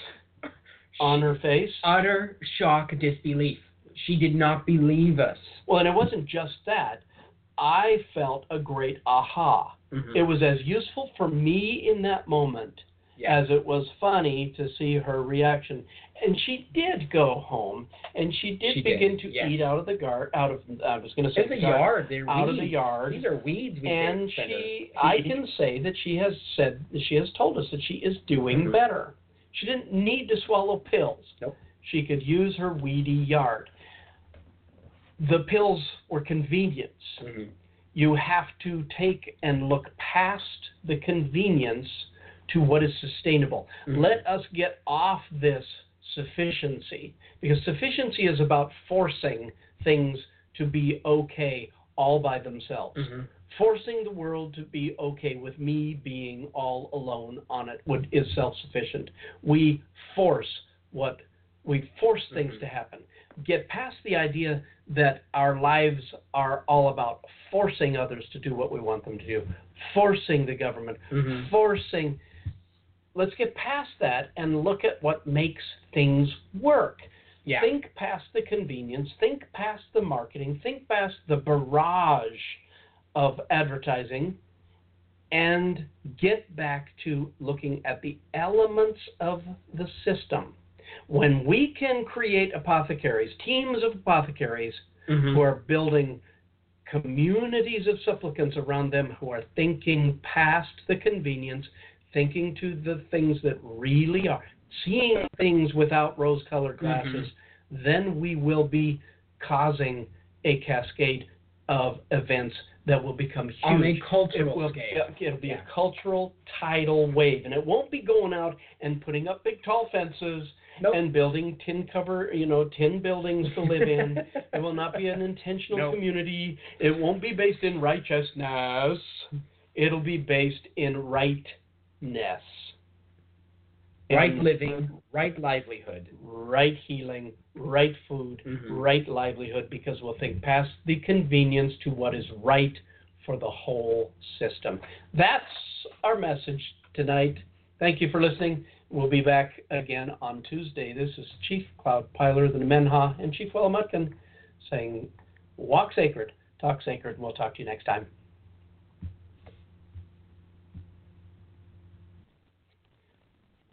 on her face? Utter shock, disbelief. She did not believe us. Well, and it wasn't just that. I felt a great aha. Mhm. It was as useful for me in that moment Yeah. as it was funny to see her reaction. And she did go home, and she did She did, begin to yes. eat out of the gar out of I was going to say It's a the garden, yard. They're out weeds. of the yard. These are weeds. We And did, she, that are- I can say that she has said, she has told us that she is doing Mhm. better. She didn't need to swallow pills. Nope. She could use her weedy yard. The pills were convenience. Mhm. You have to take and look past the convenience to what is sustainable. Mhm. Let us get off this sufficiency, because sufficiency is about forcing things to be okay all by themselves. Mhm. Forcing the world to be okay with me being all alone on it would, is self-sufficient. We force what we force things Mhm. to happen. Get past the idea that our lives are all about forcing others to do what we want them to do, forcing the government, Mhm. forcing. Let's get past that and look at what makes things work. Yeah. Think past the convenience, think past the marketing, think past the barrage of advertising, and get back to looking at the elements of the system. When we can create apothecaries, teams of apothecaries Mhm. who are building communities of supplicants around them who are thinking past the convenience, thinking to the things that really are, seeing things without rose-colored glasses, then we will be causing a cascade of events that will become huge. On a It cultural will, scale. it'll be Yeah. a cultural tidal wave, and it won't be going out and putting up big tall fences Nope. and building tin cover, you know, tin buildings to live in. It will not be an intentional Nope. community. It won't be based in righteousness. It'll be based in rightness. Right And living, right livelihood. right healing, right food, Mhm. right livelihood, because we'll think past the convenience to what is right for the whole system. That's our message tonight. Thank you for listening. We'll be back again on Tuesday. This is Chief Cloud Piler, the Nemenha, and Chief Willa Mutkin saying, walk sacred, talk sacred, and we'll talk to you next time.